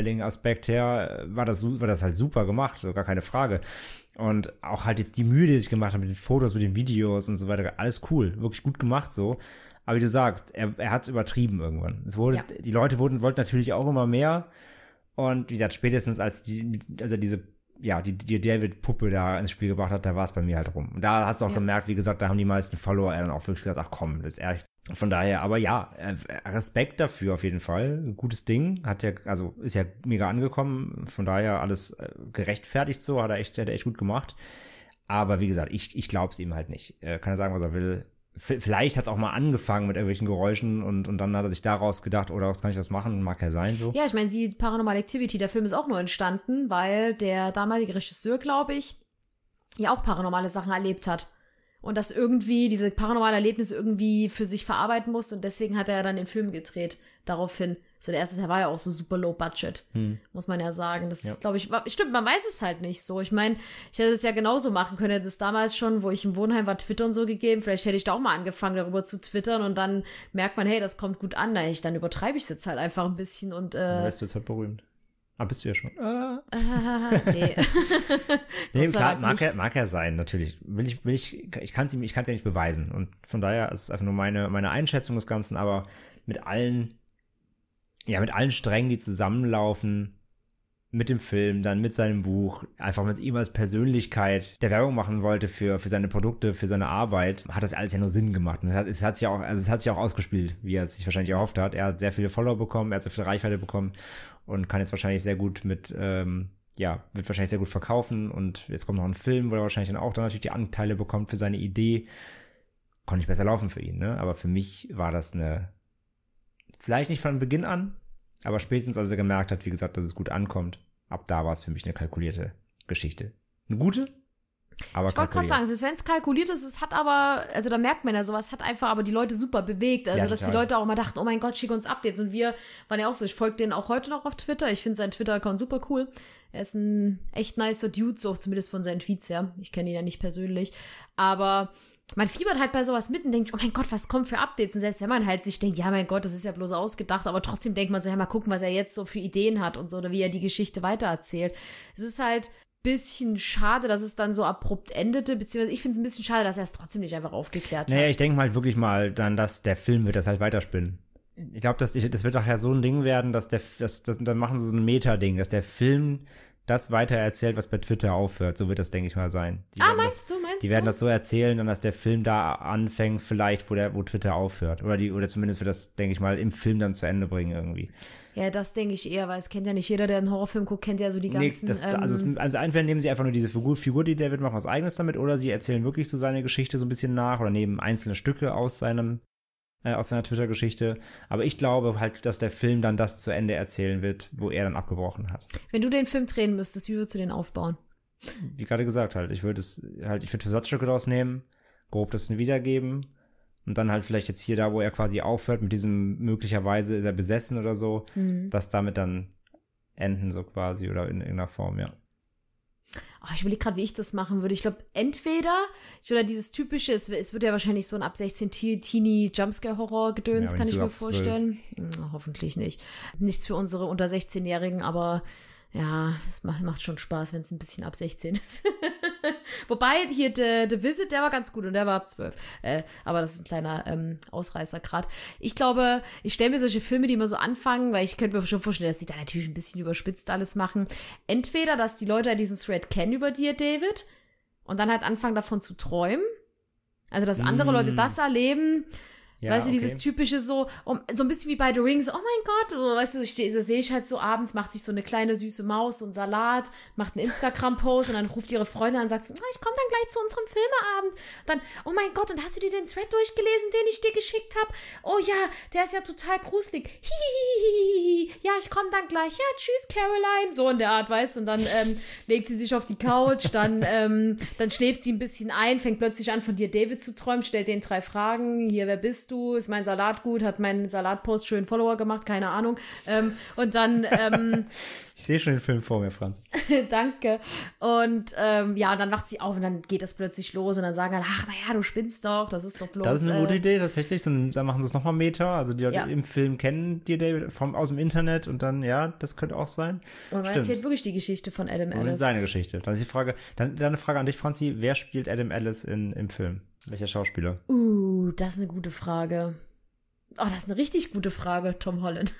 Storytelling-Aspekt her war das, war das halt super gemacht, so gar keine Frage. Und auch halt jetzt die Mühe, die sich gemacht hat mit den Fotos, mit den Videos und so weiter, alles cool, wirklich gut gemacht so. Aber wie du sagst, er, er hat es übertrieben irgendwann. Es wurde, ja. Die Leute wurden, wollten natürlich auch immer mehr. Und wie gesagt, spätestens als die, also diese, ja, die, die David-Puppe da ins Spiel gebracht hat, da war es bei mir halt rum. Und da hast du auch ja. gemerkt, wie gesagt, da haben die meisten Follower dann auch wirklich gesagt, ach komm, das ist ehrlich. Von daher, aber ja, Respekt dafür auf jeden Fall. Ein gutes Ding. Hat ja, also ist ja mega angekommen. Von daher alles gerechtfertigt so, hat er echt, hat er echt gut gemacht. Aber wie gesagt, ich, ich glaub's ihm halt nicht. Er kann ja sagen, was er will. Vielleicht hat es auch mal angefangen mit irgendwelchen Geräuschen und, und dann hat er sich daraus gedacht, oder was kann ich das machen? Mag ja sein so. Ja, ich meine, sie Paranormal Activity, der Film ist auch nur entstanden, weil der damalige Regisseur, glaube ich, ja auch paranormale Sachen erlebt hat. Und das irgendwie, diese paranormale Erlebnisse irgendwie für sich verarbeiten muss und deswegen hat er ja dann den Film gedreht, daraufhin. So der erste Teil war ja auch so super low budget, hm. muss man ja sagen. Das ja. ist, glaube ich, stimmt, man weiß es halt nicht so. Ich meine, ich hätte es ja genauso machen können, hätte es damals schon, wo ich im Wohnheim war, Twittern so gegeben. Vielleicht hätte ich da auch mal angefangen, darüber zu twittern und dann merkt man, hey, das kommt gut an. Dann übertreibe ich es jetzt halt einfach ein bisschen und, äh. Dann weißt du jetzt halt berühmt. Ah, bist du ja schon. Ah. Äh, nee. nee, klar, mag er, mag er sein, natürlich. Will ich, will ich, ich kann es ihm, ich kann es ja nicht beweisen. Und von daher ist es einfach nur meine, meine Einschätzung des Ganzen, aber mit allen, ja, mit allen Strängen, die zusammenlaufen, mit dem Film, dann mit seinem Buch, einfach mit ihm als Persönlichkeit, der Werbung machen wollte für, für seine Produkte, für seine Arbeit, hat das alles ja nur Sinn gemacht. Und es hat, es hat sich auch, also es hat sich auch ausgespielt, wie er es sich wahrscheinlich erhofft hat. Er hat sehr viele Follower bekommen, er hat sehr viel Reichweite bekommen und kann jetzt wahrscheinlich sehr gut mit, ähm, ja, wird wahrscheinlich sehr gut verkaufen und jetzt kommt noch ein Film, wo er wahrscheinlich dann auch dann natürlich die Anteile bekommt für seine Idee. Konnte nicht besser laufen für ihn, ne? Aber für mich war das eine, vielleicht nicht von Beginn an, aber spätestens, als er gemerkt hat, wie gesagt, dass es gut ankommt, ab da war es für mich eine kalkulierte Geschichte. Eine gute, aber ich wollte gerade sagen, wenn es kalkuliert ist, es hat aber, also da merkt man ja sowas, hat einfach aber die Leute super bewegt. Also, ja, dass die Leute auch mal dachten, oh mein Gott, schick uns Updates. Und wir waren ja auch so, ich folge denen auch heute noch auf Twitter. Ich finde seinen Twitter-Account super cool. Er ist ein echt nicer Dude, so zumindest von seinen Tweets her. Ich kenne ihn ja nicht persönlich. Aber man fiebert halt bei sowas mit und denkt, oh mein Gott, was kommt für Updates? Und selbst wenn man halt sich denkt, ja mein Gott, das ist ja bloß ausgedacht, aber trotzdem denkt man so, ja mal gucken, was er jetzt so für Ideen hat und so, oder wie er die Geschichte weitererzählt. Es ist halt ein bisschen schade, dass es dann so abrupt endete, beziehungsweise ich finde es ein bisschen schade, dass er es trotzdem nicht einfach aufgeklärt naja, hat. Naja, ich denke mal wirklich mal dann, dass der Film wird das halt weiterspinnen. Ich glaube, das, das wird doch ja so ein Ding werden, dass der, das, das, dann machen sie so ein Meta-Ding, dass der Film das weiter erzählt, was bei Twitter aufhört. So wird das, denke ich mal, sein. Die ah, meinst das, du, meinst Die du? werden das so erzählen, dann dass der Film da anfängt, vielleicht, wo der, wo Twitter aufhört. Oder die, oder zumindest wird das, denke ich mal, im Film dann zu Ende bringen irgendwie. Ja, das denke ich eher, weil es kennt ja nicht jeder, der einen Horrorfilm guckt, kennt ja so die ganzen... Nee, das, ähm, also, es, also entweder nehmen sie einfach nur diese Figur, Figur, die David macht, was Eigenes damit, oder sie erzählen wirklich so seine Geschichte so ein bisschen nach oder nehmen einzelne Stücke aus seinem äh, aus seiner Twitter-Geschichte. Aber ich glaube halt, dass der Film dann das zu Ende erzählen wird, wo er dann abgebrochen hat. Wenn du den Film drehen müsstest, wie würdest du den aufbauen? Wie gerade gesagt halt, ich würde es halt, ich würde Versatzstücke daraus nehmen, grob das wiedergeben und dann halt vielleicht jetzt hier da, wo er quasi aufhört, mit diesem möglicherweise ist er besessen oder so, mhm. das damit dann enden so quasi oder in irgendeiner Form, ja. Oh, ich überlege gerade, wie ich das machen würde. Ich glaube, entweder, ich würde dieses typische, es, es wird ja wahrscheinlich so ein ab sechzehn Teenie Jumpscare-Horror-Gedöns, ja, kann ich mir vorstellen. Hm, hoffentlich nicht. Nichts für unsere unter sechzehn-Jährigen, aber ja, es macht, macht schon Spaß, wenn es ein bisschen ab sechzehn ist. Wobei, hier The, The Visit, der war ganz gut und der war ab zwölf. Äh, aber das ist ein kleiner ähm, Ausreißer gerade. Ich glaube, ich stelle mir solche Filme, die immer so anfangen, weil ich könnte mir schon vorstellen, dass die da natürlich ein bisschen überspitzt alles machen. Entweder, dass die Leute diesen Thread kennen über dir, David, und dann halt anfangen davon zu träumen. Also, dass andere mm. Leute das erleben. Ja, weißt du, okay. Dieses typische so, um, so ein bisschen wie bei The Ring, so, oh mein Gott, so, weißt du, ich steh, das sehe ich halt so abends, macht sich so eine kleine süße Maus, so einen Salat, macht einen Instagram-Post und dann ruft ihre Freundin an und sagt so, oh, ich komme dann gleich zu unserem Filmeabend. Dann, oh mein Gott, und hast du dir den Thread durchgelesen, den ich dir geschickt habe? Oh ja, der ist ja total gruselig. Hihihihi. Ja, ich komme dann gleich. Ja, tschüss, Caroline. So in der Art, weißt du, und dann ähm, legt sie sich auf die Couch, dann, ähm, dann schläft sie ein bisschen ein, fängt plötzlich an, von dir David zu träumen, stellt den drei Fragen, hier, wer bist bist du? Ist mein Salat gut? Hat mein Salatpost schön Follower gemacht? Keine Ahnung. Ähm, und dann, ähm, ich sehe schon den Film vor mir, Franz. Danke. Und ähm, ja, und dann wacht sie auf und dann geht das plötzlich los und dann sagen alle, ach, naja, du spinnst doch, das ist doch bloß. Das ist eine äh, gute Idee, tatsächlich. So, dann machen sie es nochmal Meta. Also die Leute Ja. im Film kennen die David vom, aus dem Internet und dann, ja, das könnte auch sein. Und man Stimmt. erzählt wirklich die Geschichte von Adam Und Ellis. seine Geschichte. Dann ist die Frage, dann, dann eine Frage an dich, Franzi. Wer spielt Adam Ellis in, im Film? Welcher Schauspieler? Uh, das ist eine gute Frage. Oh, das ist eine richtig gute Frage, Tom Holland.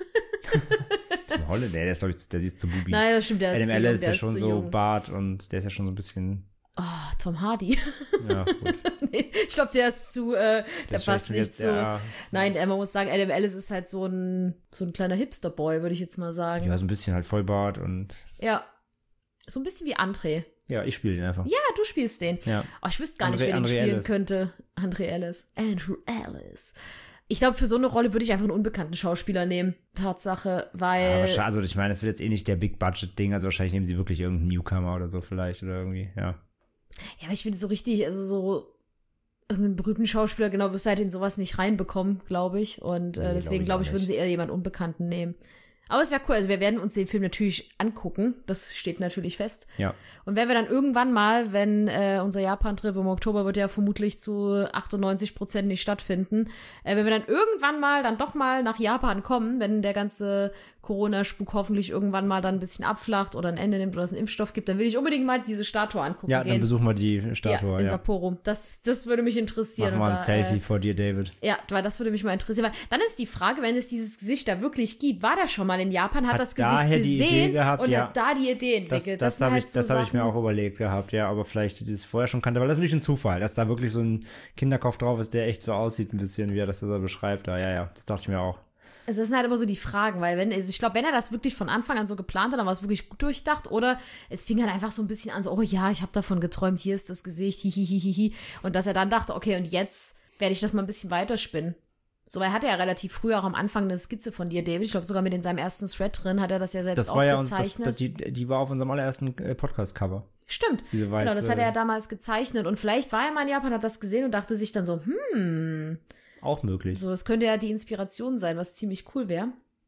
Tom Holland, der, der ist, glaube ich, der sieht zu Bubi. Nein, das stimmt, der ist Adam zu jung, Ellis ist der ja schon zu so jung. Bart und der ist ja schon so ein bisschen, Oh, Tom Hardy. ja, gut. Nee, ich glaube, der ist zu, äh, der ist passt vielleicht nicht jetzt, zu. ja. Nein, äh, man muss sagen, Adam Ellis ist halt so ein, so ein kleiner Hipster-Boy, würde ich jetzt mal sagen. Ja, so ein bisschen halt Vollbart und, Ja. So ein bisschen wie André. ja, ich spiele den einfach. Ja, du spielst den. Ja. Oh, ich wüsste gar André- nicht, wer den André spielen Ellis. könnte. André Ellis. Andrew Ellis. Ich glaube, für so eine Rolle würde ich einfach einen unbekannten Schauspieler nehmen. Tatsache, Ja, weil. aber scha- also ich meine, das wird jetzt eh nicht der Big-Budget-Ding, also wahrscheinlich nehmen sie wirklich irgendeinen Newcomer oder so vielleicht oder irgendwie, ja. Ja, aber ich finde so richtig, also so irgendeinen berühmten Schauspieler, genau, bis seitdem sowas nicht reinbekommen, glaube ich. Und äh, Nee, deswegen, glaub glaube ich ich, auch würden sie nicht. eher jemanden Unbekannten nehmen. Aber es wäre cool, also wir werden uns den Film natürlich angucken, das steht natürlich fest. Ja. Und wenn wir dann irgendwann mal, wenn äh, unser Japan-Trip im Oktober wird ja vermutlich zu achtundneunzig Prozent nicht stattfinden, äh, wenn wir dann irgendwann mal dann doch mal nach Japan kommen, wenn der ganze Corona-Spuk hoffentlich irgendwann mal dann ein bisschen abflacht oder ein Ende nimmt oder es einen Impfstoff gibt, dann will ich unbedingt mal diese Statue angucken Ja, gehen. dann besuchen wir die ja, Statue, in ja. Sapporo. Das, das würde mich interessieren. Machen wir Und ein da, Selfie äh, vor dir, David. ja, weil das würde mich mal interessieren. Weil dann ist die Frage, wenn es dieses Gesicht da wirklich gibt, war der schon mal in Japan, hat, Hat das Gesicht daher die Idee gesehen gehabt, und ja. hat da die Idee Das, entwickelt. das, sind habe halt ich, so das habe ich mir Sachen. auch überlegt gehabt, ja, aber vielleicht die es vorher schon kannte, weil das ist natürlich ein Zufall, dass da wirklich so ein Kinderkopf drauf ist, der echt so aussieht ein bisschen, wie er das so beschreibt. Da, ja, ja, das dachte ich mir auch. Also das sind halt immer so die Fragen, weil wenn, also ich glaube, wenn er das wirklich von Anfang an so geplant hat, dann war es wirklich gut durchdacht oder es fing halt einfach so ein bisschen an, so, oh ja, ich habe davon geträumt, hier ist das Gesicht, hihihihihi. Und dass er dann dachte, okay, und jetzt werde ich das mal ein bisschen weiterspinnen. So, weil er hatte ja relativ früh auch am Anfang eine Skizze von dir, David. Ich glaube, sogar mit in seinem ersten Thread drin hat er das ja selbst Das war ja uns, aufgezeichnet. das, das, die, die war auf unserem allerersten äh, Podcast-Cover. Stimmt. Diese weiße- Genau, das hat er ja damals gezeichnet. Und vielleicht war er mal in Japan, hat das gesehen und dachte sich dann so, hm, Auch möglich. so, das könnte ja die Inspiration sein, was ziemlich cool wäre.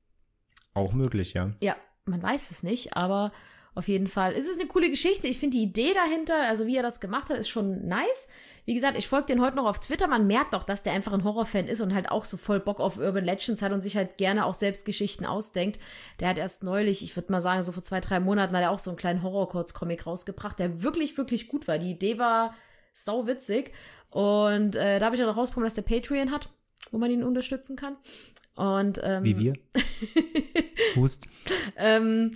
Auch möglich, ja. Ja, man weiß es nicht, aber auf jeden Fall ist es eine coole Geschichte. Ich finde die Idee dahinter, also wie er das gemacht hat, ist schon nice. Wie gesagt, ich folge den heute noch auf Twitter. Man merkt auch, dass der einfach ein Horrorfan ist und halt auch so voll Bock auf Urban Legends hat und sich halt gerne auch selbst Geschichten ausdenkt. Der hat erst neulich, ich würde mal sagen, so vor zwei, drei Monaten hat er auch so einen kleinen Horror-Kurzcomic rausgebracht, der wirklich, wirklich gut war. Die Idee war sau witzig. Und äh, da habe ich dann auch rausbekommen, dass der Patreon hat, wo man ihn unterstützen kann. Und ähm, Wie wir. Hust. Ähm,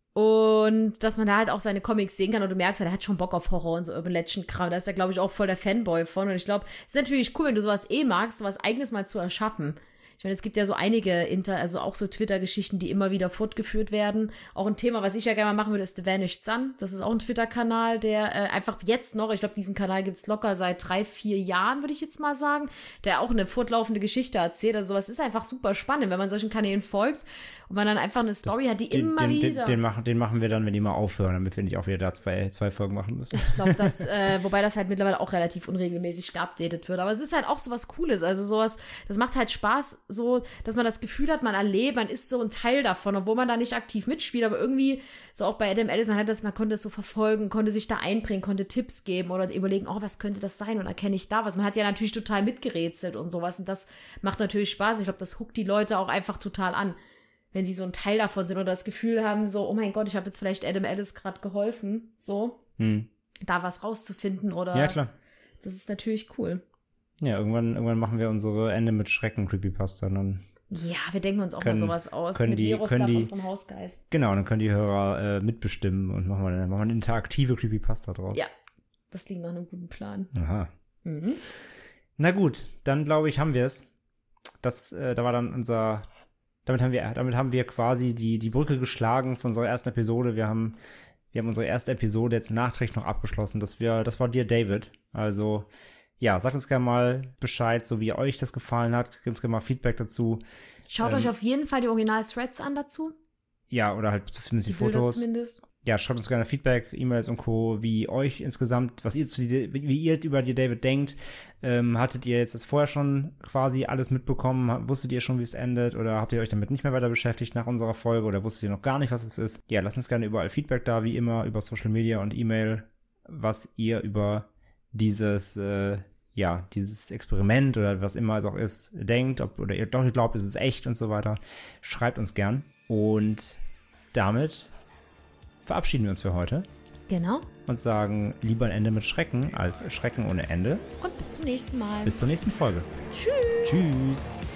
und dass man da halt auch seine Comics sehen kann und du merkst halt, er hat schon Bock auf Horror und so Urban Legend Kram. Da ist er, glaube ich, auch voll der Fanboy von. Und ich glaube, es ist natürlich cool, wenn du sowas eh magst, sowas Eigenes mal zu erschaffen. Ich meine, es gibt ja so einige Inter, also auch so Twitter-Geschichten, die immer wieder fortgeführt werden. Auch ein Thema, was ich ja gerne mal machen würde, ist The Vanished Sun. Das ist auch ein Twitter-Kanal, der äh, einfach jetzt noch, ich glaube, diesen Kanal gibt's locker seit drei, vier Jahren, würde ich jetzt mal sagen, der auch eine fortlaufende Geschichte erzählt. Also sowas ist einfach super spannend, wenn man solchen Kanälen folgt und man dann einfach eine Story hat, die Den, immer den, wieder... Den, den, machen, den machen wir dann, wenn die mal aufhören, damit wir nicht auch wieder da zwei, zwei Folgen machen müssen. Ich glaube, dass, äh, wobei das halt mittlerweile auch relativ unregelmäßig geupdatet wird. Aber es ist halt auch so was Cooles. Also sowas, das macht halt Spaß, so, dass man das Gefühl hat, man erlebt, man ist so ein Teil davon, obwohl man da nicht aktiv mitspielt. Aber irgendwie, so auch bei Adam Ellis, man hat das, man konnte es so verfolgen, konnte sich da einbringen, konnte Tipps geben oder überlegen, oh, was könnte das sein? Und erkenne ich da was? Man hat ja natürlich total mitgerätselt und sowas. Und das macht natürlich Spaß. Ich glaube, das huckt die Leute auch einfach total an, wenn sie so ein Teil davon sind oder das Gefühl haben, so, oh mein Gott, ich habe jetzt vielleicht Adam Ellis gerade geholfen, so, Hm. da was rauszufinden oder. Ja, klar. Das ist natürlich cool. Ja, irgendwann, irgendwann machen wir unsere Ende mit Schrecken Creepypasta und dann. Ja, wir denken uns auch Können- mal sowas aus. können mit die- Miroslav, können die- unserem Hausgeist. Genau, dann können die Hörer äh, mitbestimmen und machen wir, dann machen wir eine interaktive Creepypasta draus. Ja, das klingt nach einem guten Plan. Aha. Mhm. Na gut, dann glaube ich, haben wir es. Das, äh, da war dann unser, damit haben wir, damit haben wir quasi die, die Brücke geschlagen von unserer ersten Episode. Wir haben, wir haben unsere erste Episode jetzt nachträglich noch abgeschlossen. Das wir, das war Dear David. Also, ja, sagt uns gerne mal Bescheid, so wie euch das gefallen hat. Gebt uns gerne mal Feedback dazu. Schaut Ähm, euch auf jeden Fall die Original-Threads an dazu. Ja, oder halt zumindest die, Die Bilder Fotos. zumindest. ja, schreibt uns gerne Feedback, E-Mails und Co., wie euch insgesamt, was ihr zu die, wie ihr über die David denkt. Ähm, hattet ihr jetzt das vorher schon quasi alles mitbekommen? Wusstet ihr schon, wie es endet? Oder habt ihr euch damit nicht mehr weiter beschäftigt nach unserer Folge? Oder wusstet ihr noch gar nicht, was es ist? Ja, lasst uns gerne überall Feedback da, wie immer, über Social Media und E-Mail, was ihr über dieses, äh, ja, dieses Experiment oder was immer es auch ist, denkt, ob, oder ihr doch glaubt, es ist echt und so weiter. Schreibt uns gern. Und damit verabschieden wir uns für heute. Genau. Und sagen, lieber ein Ende mit Schrecken als Schrecken ohne Ende. Und bis zum nächsten Mal. Bis zur nächsten Folge. Tschüss. Tschüss.